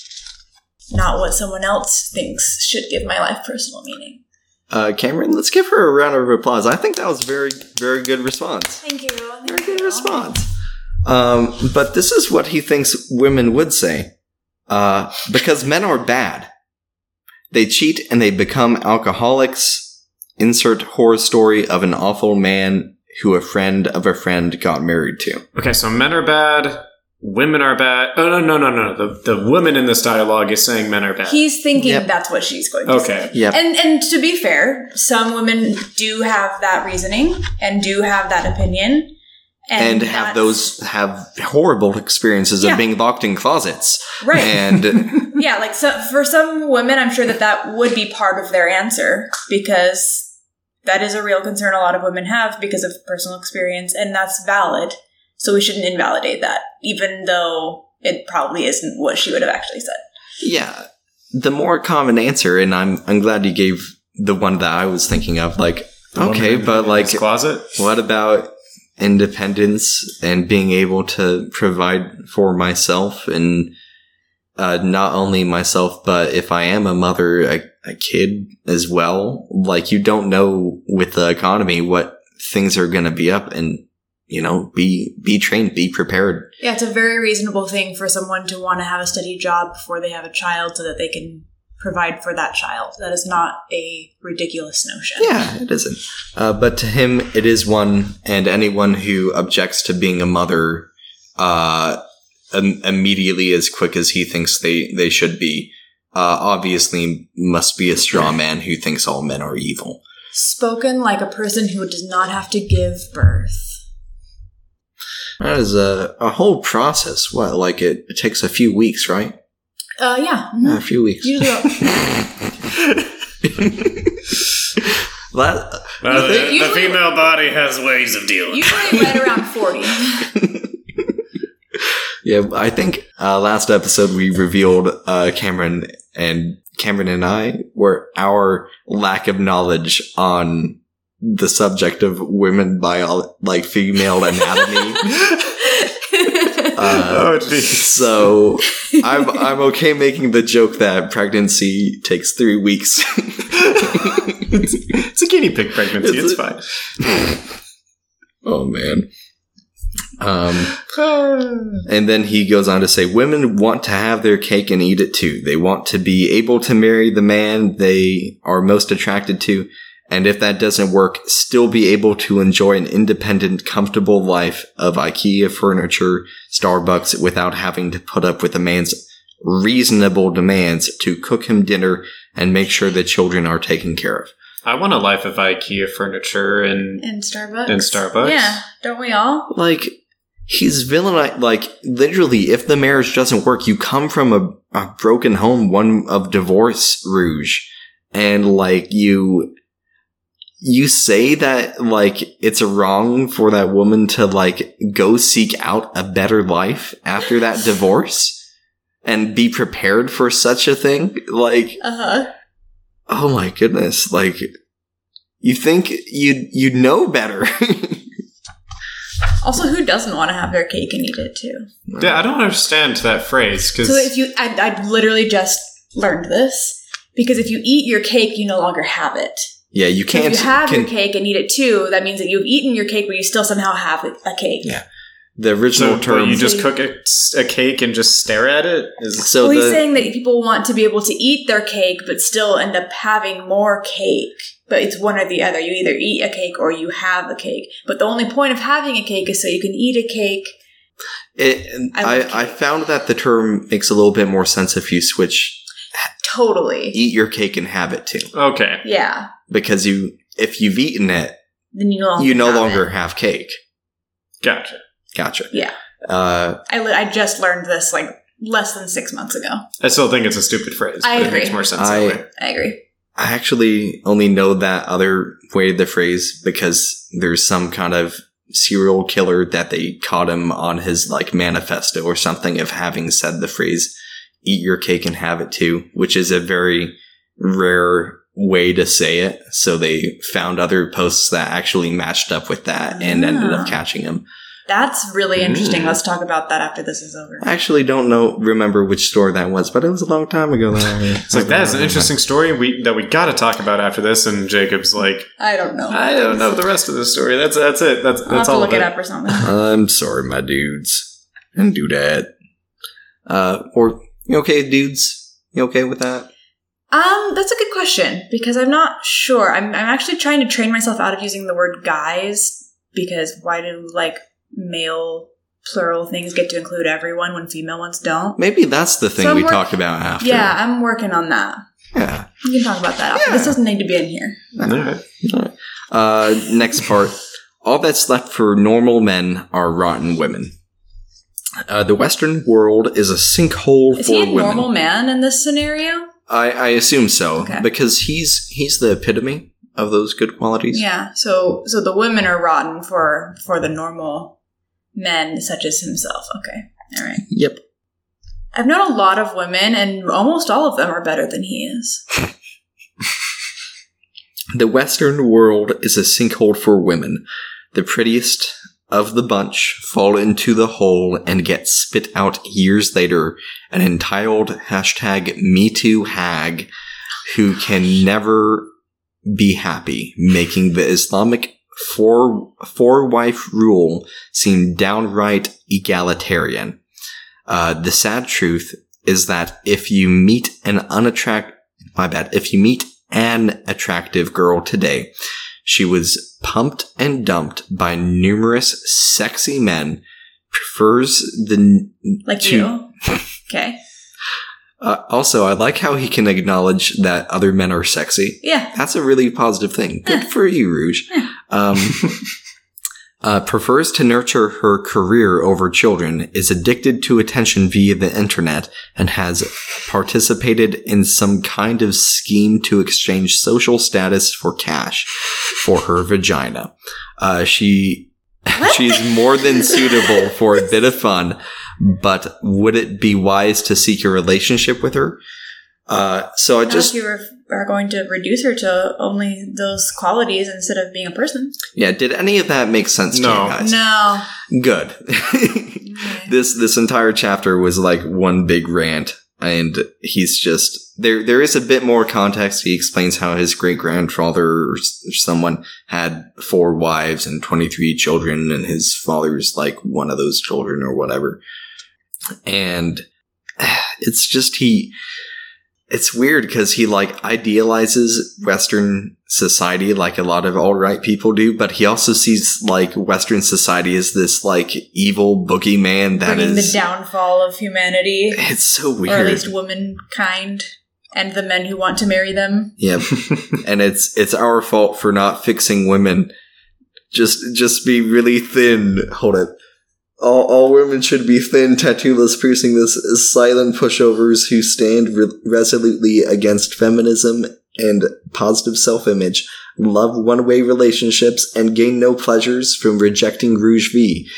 what someone else thinks should give my life personal meaning. Cameron, let's give her a round of applause. I think that was a very, very good response. Thank you. Very good response. But this is what he thinks women would say. Because men are bad. They cheat and they become alcoholics. Insert horror story of an awful man who a friend of a friend got married to. Okay, so men are bad. Women are bad. Oh, no. The woman in this dialogue is saying men are bad. He's thinking that's what she's going to say. Yep. And to be fair, some women do have that reasoning and do have that opinion. And have horrible experiences of being locked in closets. Right. And yeah, like so for some women, I'm sure that would be part of their answer, because that is a real concern a lot of women have because of personal experience, and that's valid. So we shouldn't invalidate that, even though it probably isn't what she would have actually said. Yeah. The more common answer, and I'm glad you gave the one that I was thinking of, like, okay, but like, closet? What about independence and being able to provide for myself, and not only myself, but if I am a mother, a kid as well? Like, you don't know with the economy what things are going to be up, and be trained, be prepared. Yeah, it's a very reasonable thing for someone to want to have a steady job before they have a child so that they can provide for that child. That is not a ridiculous notion. Yeah, it isn't. But to him, it is one, and anyone who objects to being a mother immediately as quick as he thinks they should be, obviously must be a straw man who thinks all men are evil. Spoken like a person who does not have to give birth. That is a whole process. What, like it takes a few weeks, right? Yeah. Mm-hmm. A few weeks. Usually The female body has ways of dealing. Usually right around 40. Yeah, I think last episode we revealed Cameron and I were our lack of knowledge on the subject of women female anatomy. So I'm okay making the joke that pregnancy takes 3 weeks. It's a guinea pig pregnancy. It's fine. Oh man. And then he goes on to say, women want to have their cake and eat it too. They want to be able to marry the man they are most attracted to. And if that doesn't work, still be able to enjoy an independent, comfortable life of IKEA furniture, Starbucks, without having to put up with a man's reasonable demands to cook him dinner and make sure the children are taken care of. I want a life of IKEA furniture and Starbucks. Yeah, don't we all? He's villainized. Literally, if the marriage doesn't work, you come from a broken home, one of divorce, Rouge. And, you say that, it's wrong for that woman to, go seek out a better life after that divorce and be prepared for such a thing? Oh my goodness. You think you'd know better. Also, who doesn't want to have their cake and eat it too? Yeah, I don't understand that phrase. So I literally just learned this, because if you eat your cake, you no longer have it. Yeah, you can't. So if you have your cake and eat it too, that means that you've eaten your cake, but you still somehow have a cake. Yeah. The original term. You just cook a cake and just stare at it? He's saying that people want to be able to eat their cake, but still end up having more cake. But it's one or the other. You either eat a cake or you have a cake. But the only point of having a cake is so you can eat a cake. I found that the term makes a little bit more sense if you switch. Totally. Eat your cake and have it too. Okay. Yeah. Because if you've eaten it, then you no longer have cake. Gotcha. Yeah. I just learned this less than 6 months ago. I still think it's a stupid phrase. I agree. It makes more sense that way. I agree. I actually only know that other way of the phrase because there's some kind of serial killer that they caught him on his manifesto or something of having said the phrase, eat your cake and have it too, which is a very rare way to say it. So they found other posts that actually matched up with that and ended up catching him. That's really interesting. Let's talk about that after this is over. I actually don't remember which store that was, but it was a long time ago. It's that is an interesting story that we got to talk about after this. And Jacob's I don't know. I don't know the rest of the story. That's it. That's I'll have to look it up or something. I'm sorry, my dudes. And do that. Or you okay, dudes? You okay with that? That's a good question because I'm not sure. I'm actually trying to train myself out of using the word guys because why do male plural things get to include everyone when female ones don't? Maybe that's the thing we talked about after. Yeah, I'm working on that. Yeah. We can talk about that after. This doesn't need to be in here. All right. Next part. All that's left for normal men are rotten women. The Western world is a sinkhole for women. Is he a normal man in this scenario? I assume so, because he's the epitome of those good qualities. Yeah, so the women are rotten for the normal men, such as himself. Okay, all right. Yep. I've known a lot of women, and almost all of them are better than he is. The Western world is a sinkhole for women. The prettiest of the bunch fall into the hole and get spit out years later, an entitled #MeTooHag who can never be happy, making the Islamic four-wife rule seem downright egalitarian. The sad truth is that if you meet an attractive girl today, she was pumped and dumped by numerous sexy men, prefers the... you? Okay. Also, I like how he can acknowledge that other men are sexy. Yeah. That's a really positive thing. Good for you, Rouge. Yeah. prefers to nurture her career over children, is addicted to attention via the internet, and has participated in some kind of scheme to exchange social status for cash for her vagina. She's more than suitable for a bit of fun, but would it be wise to seek a relationship with her? So I just... If you are going to reduce her to only those qualities instead of being a person. Yeah, did any of that make sense to you guys? No. Good. This entire chapter was like one big rant, and he's just... There is a bit more context. He explains how his great-grandfather or someone had 4 wives and 23 children, and his father's like one of those children or whatever. And it's just it's weird because he like idealizes Western society like a lot of alt-right people do, but he also sees like Western society as this like evil boogeyman that bringing is the downfall of humanity. It's so weird. Or at least womankind and the men who want to marry them. Yep. And it's our fault for not fixing women. Just be really thin. Hold it. All women should be thin, tattoo-less, piercing-less, silent pushovers who stand resolutely against feminism and positive self-image, love one-way relationships, and gain no pleasures from rejecting Rouge V.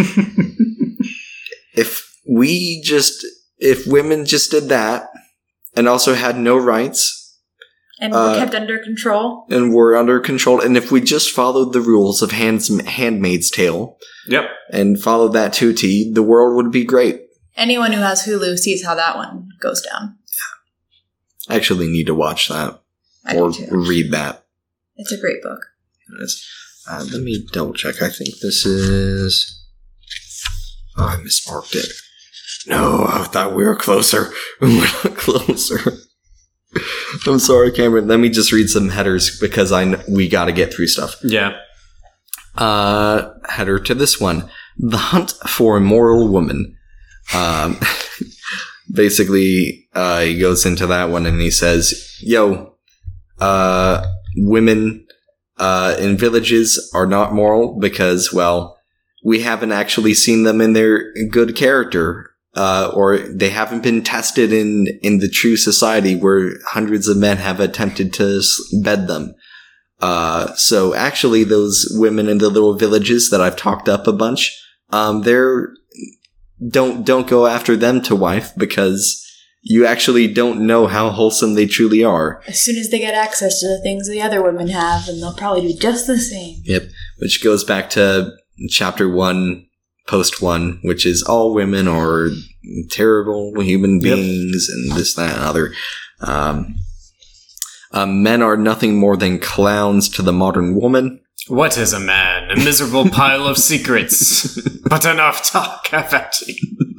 If women just did that, and also had no rights... And were kept under control. And were under control. And if we just followed the rules of Handmaid's Tale... Yep. And followed that to T, the world would be great. Anyone who has Hulu sees how that one goes down. I actually need to watch that. Or read that. It's a great book. Let me double check. I think this is... Oh, I mismarked it. No, I thought we were closer. We're not closer. I'm sorry, Cameron. Let me just read some headers because we got to get through stuff. Yeah. Header to this one. The Hunt for a Moral Woman. Basically, he goes into that one and he says, women in villages are not moral because, well, we haven't actually seen them in their good character. Or they haven't been tested in the true society where hundreds of men have attempted to bed them. So actually those women in the little villages that I've talked up a bunch, don't go after them to wife because you actually don't know how wholesome they truly are. As soon as they get access to the things the other women have, and they'll probably do just the same. Yep. Which goes back to chapter 1, post 1, which is all women are terrible human beings and this, that, and other. Men are nothing more than clowns to the modern woman. What is a man? A miserable pile of secrets. But enough talk, Avati.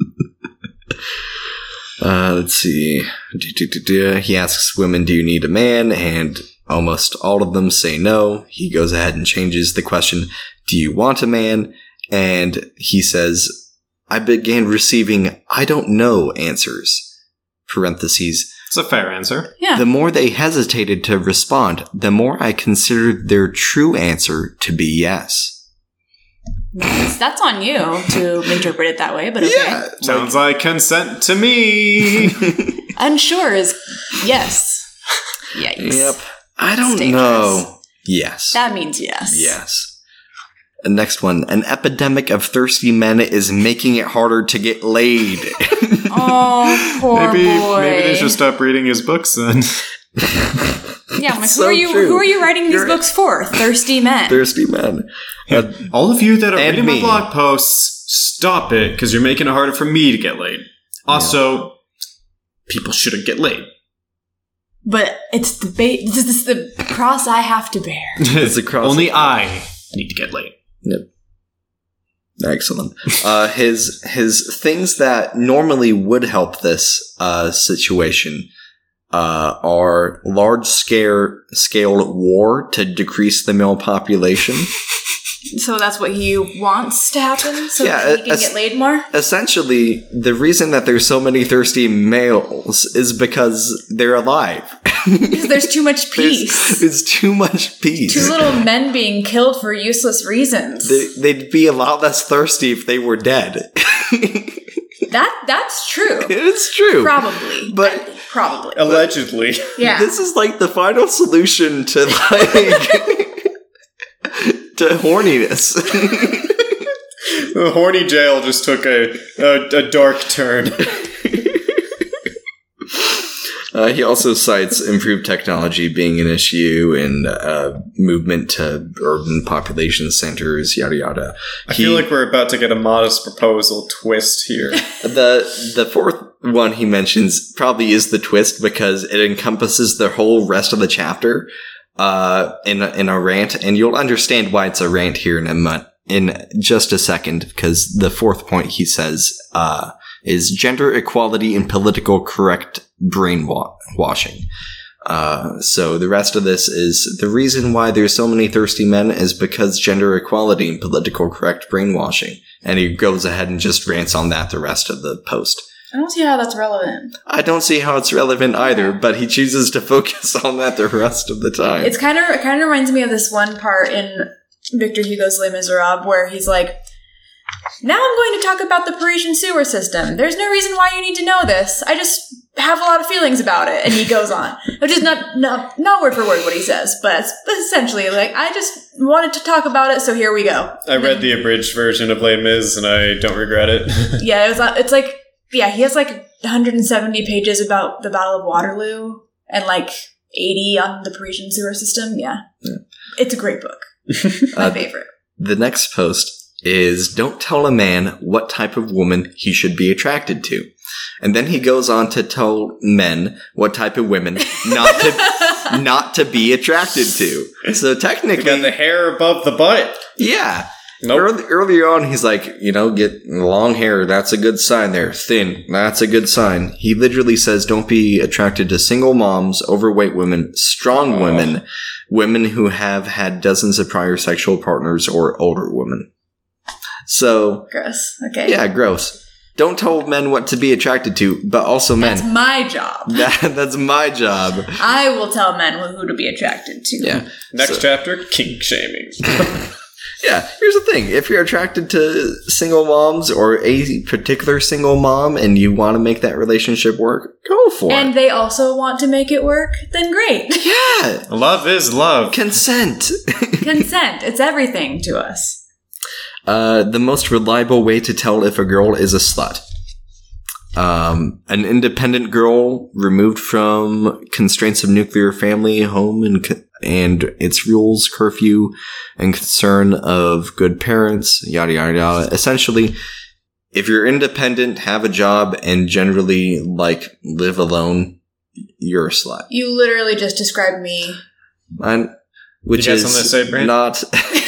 Let's see. He asks women, do you need a man? And almost all of them say no. He goes ahead and changes the question, do you want a man? And he says, I began receiving I don't know answers. Parentheses. It's a fair answer. Yeah. The more they hesitated to respond, the more I considered their true answer to be yes. That's on you to interpret it that way, but okay. Yeah, sounds like consent to me. Unsure is yes. Yikes. Yep. I don't know. Yes. That means yes. Yes. The next one. An epidemic of thirsty men is making it harder to get laid. Oh, poor boy. Maybe they should stop reading his books then. Yeah, like, who are you writing these books for? Thirsty men. Thirsty men. All of you that are reading my blog posts, stop it, because you're making it harder for me to get laid. Also, people shouldn't get laid. But it's the this is the cross I have to bear. It's a cross. Only I need to get laid. Yep. Excellent. His things that normally would help this situation are large scale war to decrease the male population. So that's what he wants to happen? So that he can get laid more? Essentially, the reason that there's so many thirsty males is because they're alive. Because there's too much peace. There's too much peace. Too little men being killed for useless reasons. They'd be a lot less thirsty if they were dead. That's true. It's true. Probably. But probably. Allegedly. Yeah. This is like the final solution to to horniness. The horny jail just took a dark turn. He also cites improved technology being an issue and movement to urban population centers, yada yada. I feel like we're about to get a modest proposal twist here. The fourth one he mentions probably is the twist because it encompasses the whole rest of the chapter in a rant, and you'll understand why it's a rant here in just a second, because the fourth point he says is gender equality and political correct brainwashing. So the rest of this is the reason why there's so many thirsty men is because gender equality and political correct brainwashing. And he goes ahead and just rants on that the rest of the post. I don't see how that's relevant. I don't see how it's relevant either, but he chooses to focus on that the rest of the time. It kind of reminds me of this one part in Victor Hugo's Les Miserables where he's like, now I'm going to talk about the Parisian sewer system. There's no reason why you need to know this. I just have a lot of feelings about it. And he goes on. Which is not word for word what he says, but it's essentially like, I just wanted to talk about it, so here we go. I read the abridged version of Les Mis, and I don't regret it. Yeah, it's like, yeah, he has like 170 pages about the Battle of Waterloo and like 80 on the Parisian sewer system. Yeah. It's a great book. My favorite. The next post is don't tell a man what type of woman he should be attracted to. And then he goes on to tell men what type of women not to be attracted to. So technically, you got the hair above the butt. Yeah. Nope. Earlier on, he's like, get long hair. That's a good sign there. Thin. That's a good sign. He literally says, don't be attracted to single moms, overweight women, strong women, women who have had dozens of prior sexual partners, or older women. So. Gross. Okay. Yeah, gross. Don't tell men what to be attracted to, but also men. That's my job. That's my job. I will tell men who to be attracted to. Yeah. Next chapter, kink shaming. Yeah, here's the thing. If you're attracted to single moms or a particular single mom and you want to make that relationship work, go for it. And they also want to make it work, then great. Yeah. Love is love. Consent. Consent. It's everything to us. The most reliable way to tell if a girl is a slut. An independent girl removed from constraints of nuclear family, home, and its rules, curfew, and concern of good parents, yada, yada, yada. Essentially, if you're independent, have a job, and generally, live alone, you're a slut. You literally just described me. Which you got is something to say, Brand? Not...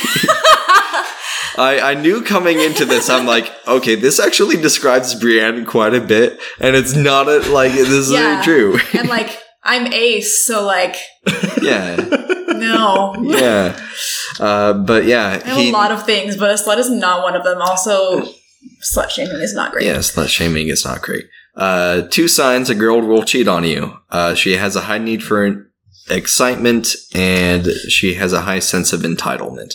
I knew coming into this, I'm like, okay, this actually describes Brienne quite a bit, and it's not this is true. And I'm ace, so yeah. No. Yeah. But yeah. I have a lot of things, but a slut is not one of them. Also, slut shaming is not great. Yeah, slut shaming is not great. 2 signs a girl will cheat on you. She has a high need for excitement, and she has a high sense of entitlement.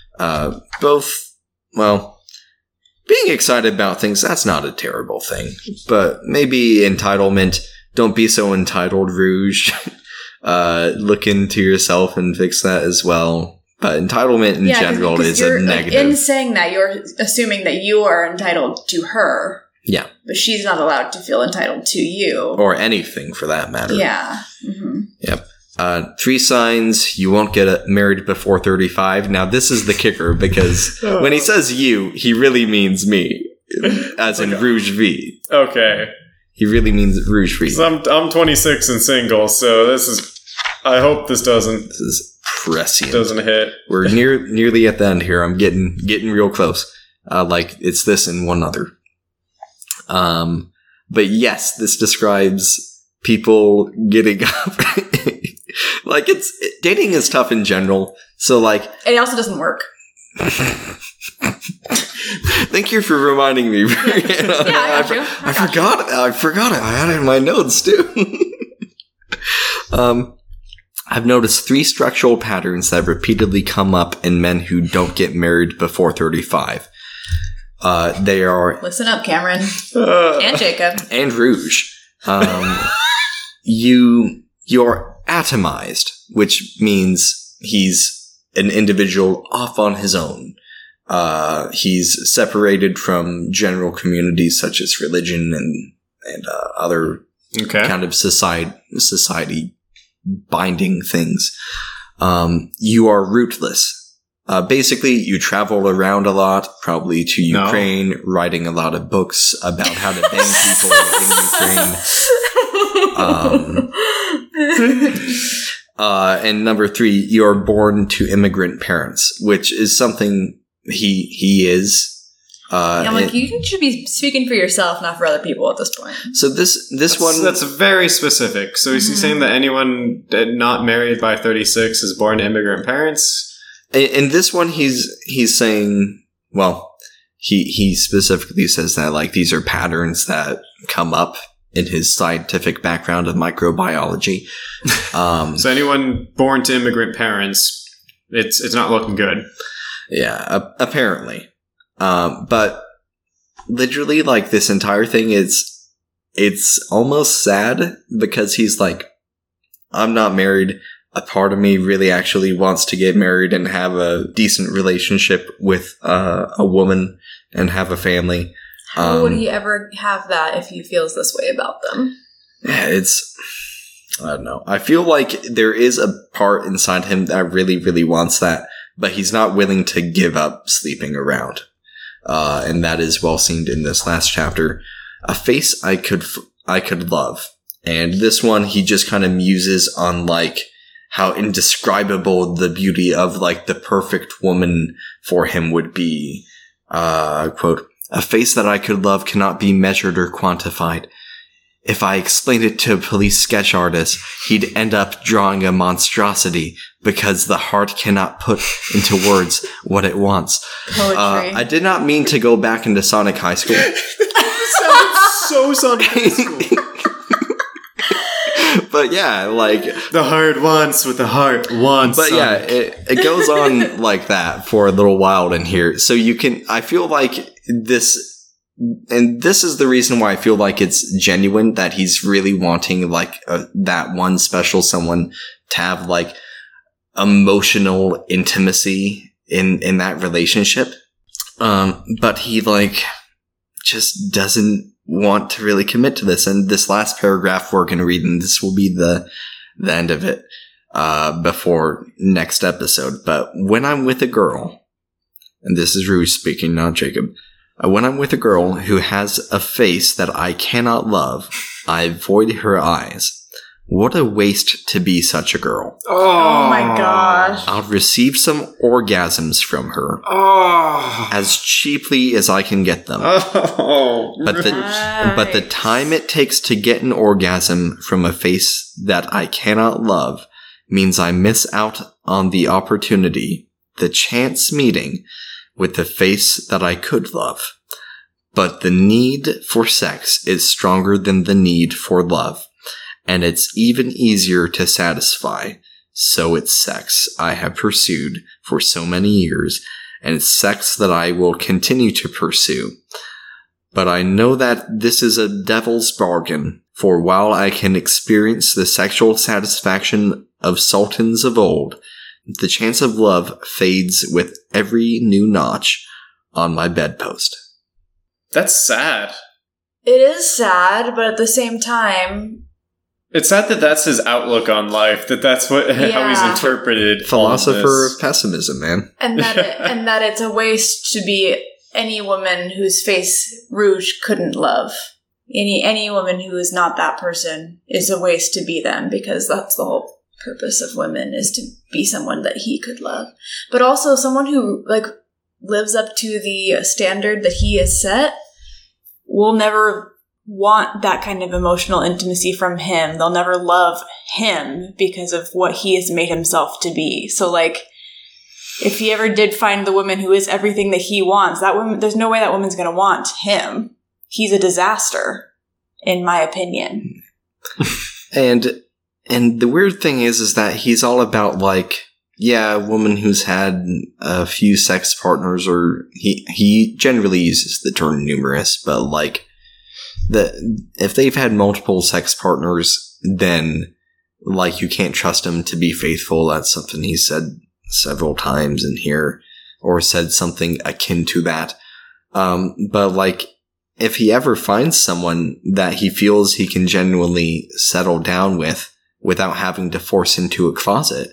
Being excited about things, that's not a terrible thing. But maybe entitlement, don't be so entitled, Rouge. Look into yourself and fix that as well. But entitlement in general is a negative. In saying that, you're assuming that you are entitled to her. Yeah. But she's not allowed to feel entitled to you. Or anything for that matter. Yeah. Mm-hmm. Yep. 3 signs you won't get married before 35. Now, this is the kicker, because when he says you, he really means me, as in Rouge V. Okay. He really means Rouge V. I'm 26 and single, so this is... I hope this doesn't... This is prescient. Doesn't hit. We're nearly at the end here. I'm getting real close. It's this and one other. But yes, this describes people getting up... dating is tough in general. So it also doesn't work. Thank you for reminding me. I forgot it. I had it in my notes too. I've noticed 3 structural patterns that repeatedly come up in men who don't get married before 35. They are... Listen up, Cameron. And Jacob. And Rouge. You're atomized, which means he's an individual off on his own. He's separated from general communities such as religion and other kind of society binding things. You are rootless. Basically, you travel around a lot, probably to Ukraine, writing a lot of books about how to bang people in Ukraine. And number 3, you're born to immigrant parents, which is something he is. I'm like, you should be speaking for yourself, not for other people at this point. So that's very specific. So is he saying that anyone not married by 36 is born to immigrant parents? In this one, he's saying, well, he specifically says that like these are patterns that come up in his scientific background of microbiology. So anyone born to immigrant parents, it's not looking good. Yeah, apparently. But literally, like, this entire thing it's almost sad because he's like, I'm not married. A part of me really actually wants to get married and have a decent relationship with a woman and have a family. How would he ever have that if he feels this way about them? Yeah, I don't know. I feel like there is a part inside him that really, really wants that, but he's not willing to give up sleeping around. And that is well seen in this last chapter. A face I could love. And this one, he just kind of muses on, like, how indescribable the beauty of, like, the perfect woman for him would be. Quote, a face that I could love cannot be measured or quantified. If I explained it to a police sketch artist, he'd end up drawing a monstrosity because the heart cannot put into words what it wants. Poetry. I did not mean to go back into Sonic High School. So Sonic High School. But yeah, like... The heart wants what the heart wants. But Sonic. yeah, it goes on like that for a little while in here. So I feel like this... And this is the reason why I feel like it's genuine, that he's really wanting, like, that one special someone to have, like, emotional intimacy in that relationship. But he, like, just doesn't want to really commit to this. And this last paragraph we're going to read, and this will be the end of it, before next episode. But when I'm with a girl, and this is Rouge speaking, not Jacob. When I'm with a girl who has a face that I cannot love, I avoid her eyes. What a waste to be such a girl. Oh my gosh. I'll receive some orgasms from her. As cheaply as I can get them. But the time it takes to get an orgasm from a face that I cannot love means I miss out on the opportunity, the chance meeting, with the face that I could love. But the need for sex is stronger than the need for love, and it's even easier to satisfy. So it's sex I have pursued for so many years, and it's sex that I will continue to pursue. But I know that this is a devil's bargain, for while I can experience the sexual satisfaction of sultans of old, the chance of love fades with every new notch on my bedpost. That's sad. It is sad, but at the same time... It's sad that that's his outlook on life, that's how he's interpreted. Philosopher of pessimism, man. And that it's a waste to be any woman whose face Rouge couldn't love. Any woman who is not that person is a waste to be them, because that's the whole purpose of women, is to be someone that he could love, but also someone who, like, lives up to the standard that he has set will never want that kind of emotional intimacy from him. They'll never love him because of what he has made himself to be. So, like, if he ever did find the woman who is everything that he wants, that woman, there's no way that woman's going to want him. He's a disaster, in my opinion. And the weird thing is that he's all about, like, yeah, a woman who's had a few sex partners, or he generally uses the term numerous, but, like, if they've had multiple sex partners, then, like, you can't trust them to be faithful. That's something he said several times in here, or said something akin to that. But, like, if he ever finds someone that he feels he can genuinely settle down with without having to force into a closet,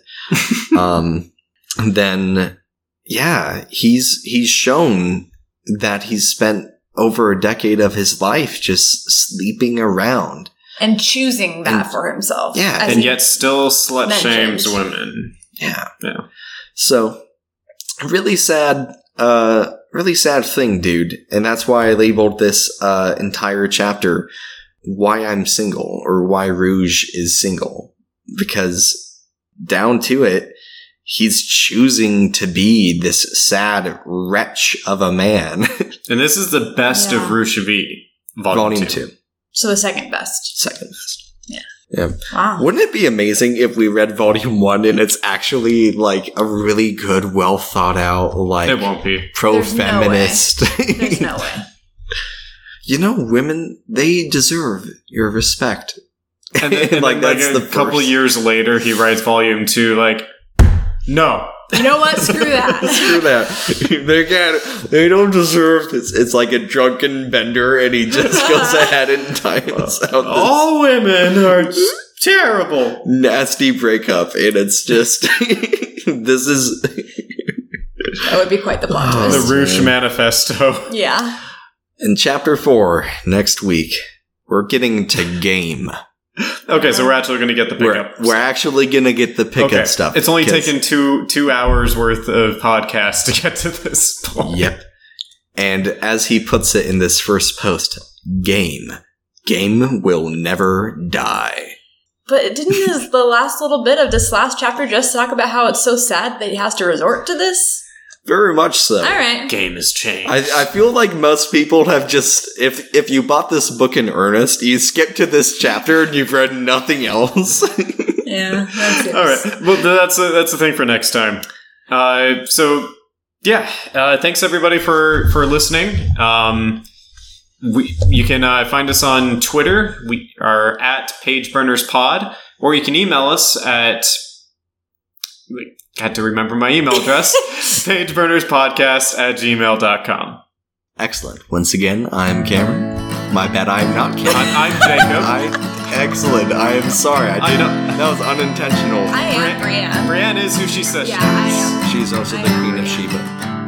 then, yeah, he's shown that he's spent over a decade of his life just sleeping around. And choosing that for himself. Yeah. And yet still slut shames women. Yeah. So, really sad thing, dude. And that's why I labeled this entire chapter Why I'm Single, or Why Rouge is Single. Because down to it, he's choosing to be this sad wretch of a man. And this is the best of Rouge Volume 2. So the second best. Second best. Yeah. Wow. Wouldn't it be amazing if we read Volume 1 and it's actually, like, a really good, well thought out, like, it won't be pro-feminist? There's no way. You know, women, they deserve your respect. And then, like, that's a couple years later, he writes Volume 2, like, no. You know what? Screw that. Screw that. They don't deserve this. It's like a drunken bender, and he just goes ahead and types out all women are terrible. Nasty breakup, and it's just this is that would be quite the plot twist. The Rouge Manifesto. Yeah. In chapter 4 next week, we're getting to game. Okay, so we're actually going to get the pickup. We're actually going to get the pickup stuff. It's only taken two hours worth of podcast to get to this point. Yep. And as he puts it in this first post, game will never die. But didn't the last little bit of this last chapter just talk about how it's so sad that he has to resort to this? Very much so. All right. Game has changed. I feel like most people have just, if you bought this book in earnest, you skip to this chapter and you've read nothing else. Yeah, that's it. All right. Well, that's the thing for next time. Thanks everybody for listening. You can find us on Twitter. We are at PageBurnersPod, or you can email us at. Had to remember my email address. pageburnerspodcast@gmail.com. Excellent. Once again, I'm Cameron. My bad, I'm not Cameron. I'm Jacob. Excellent. I am sorry. That was unintentional. I am Brienne. Brienne is who she says she is. I am. She's also the Queen of Sheba.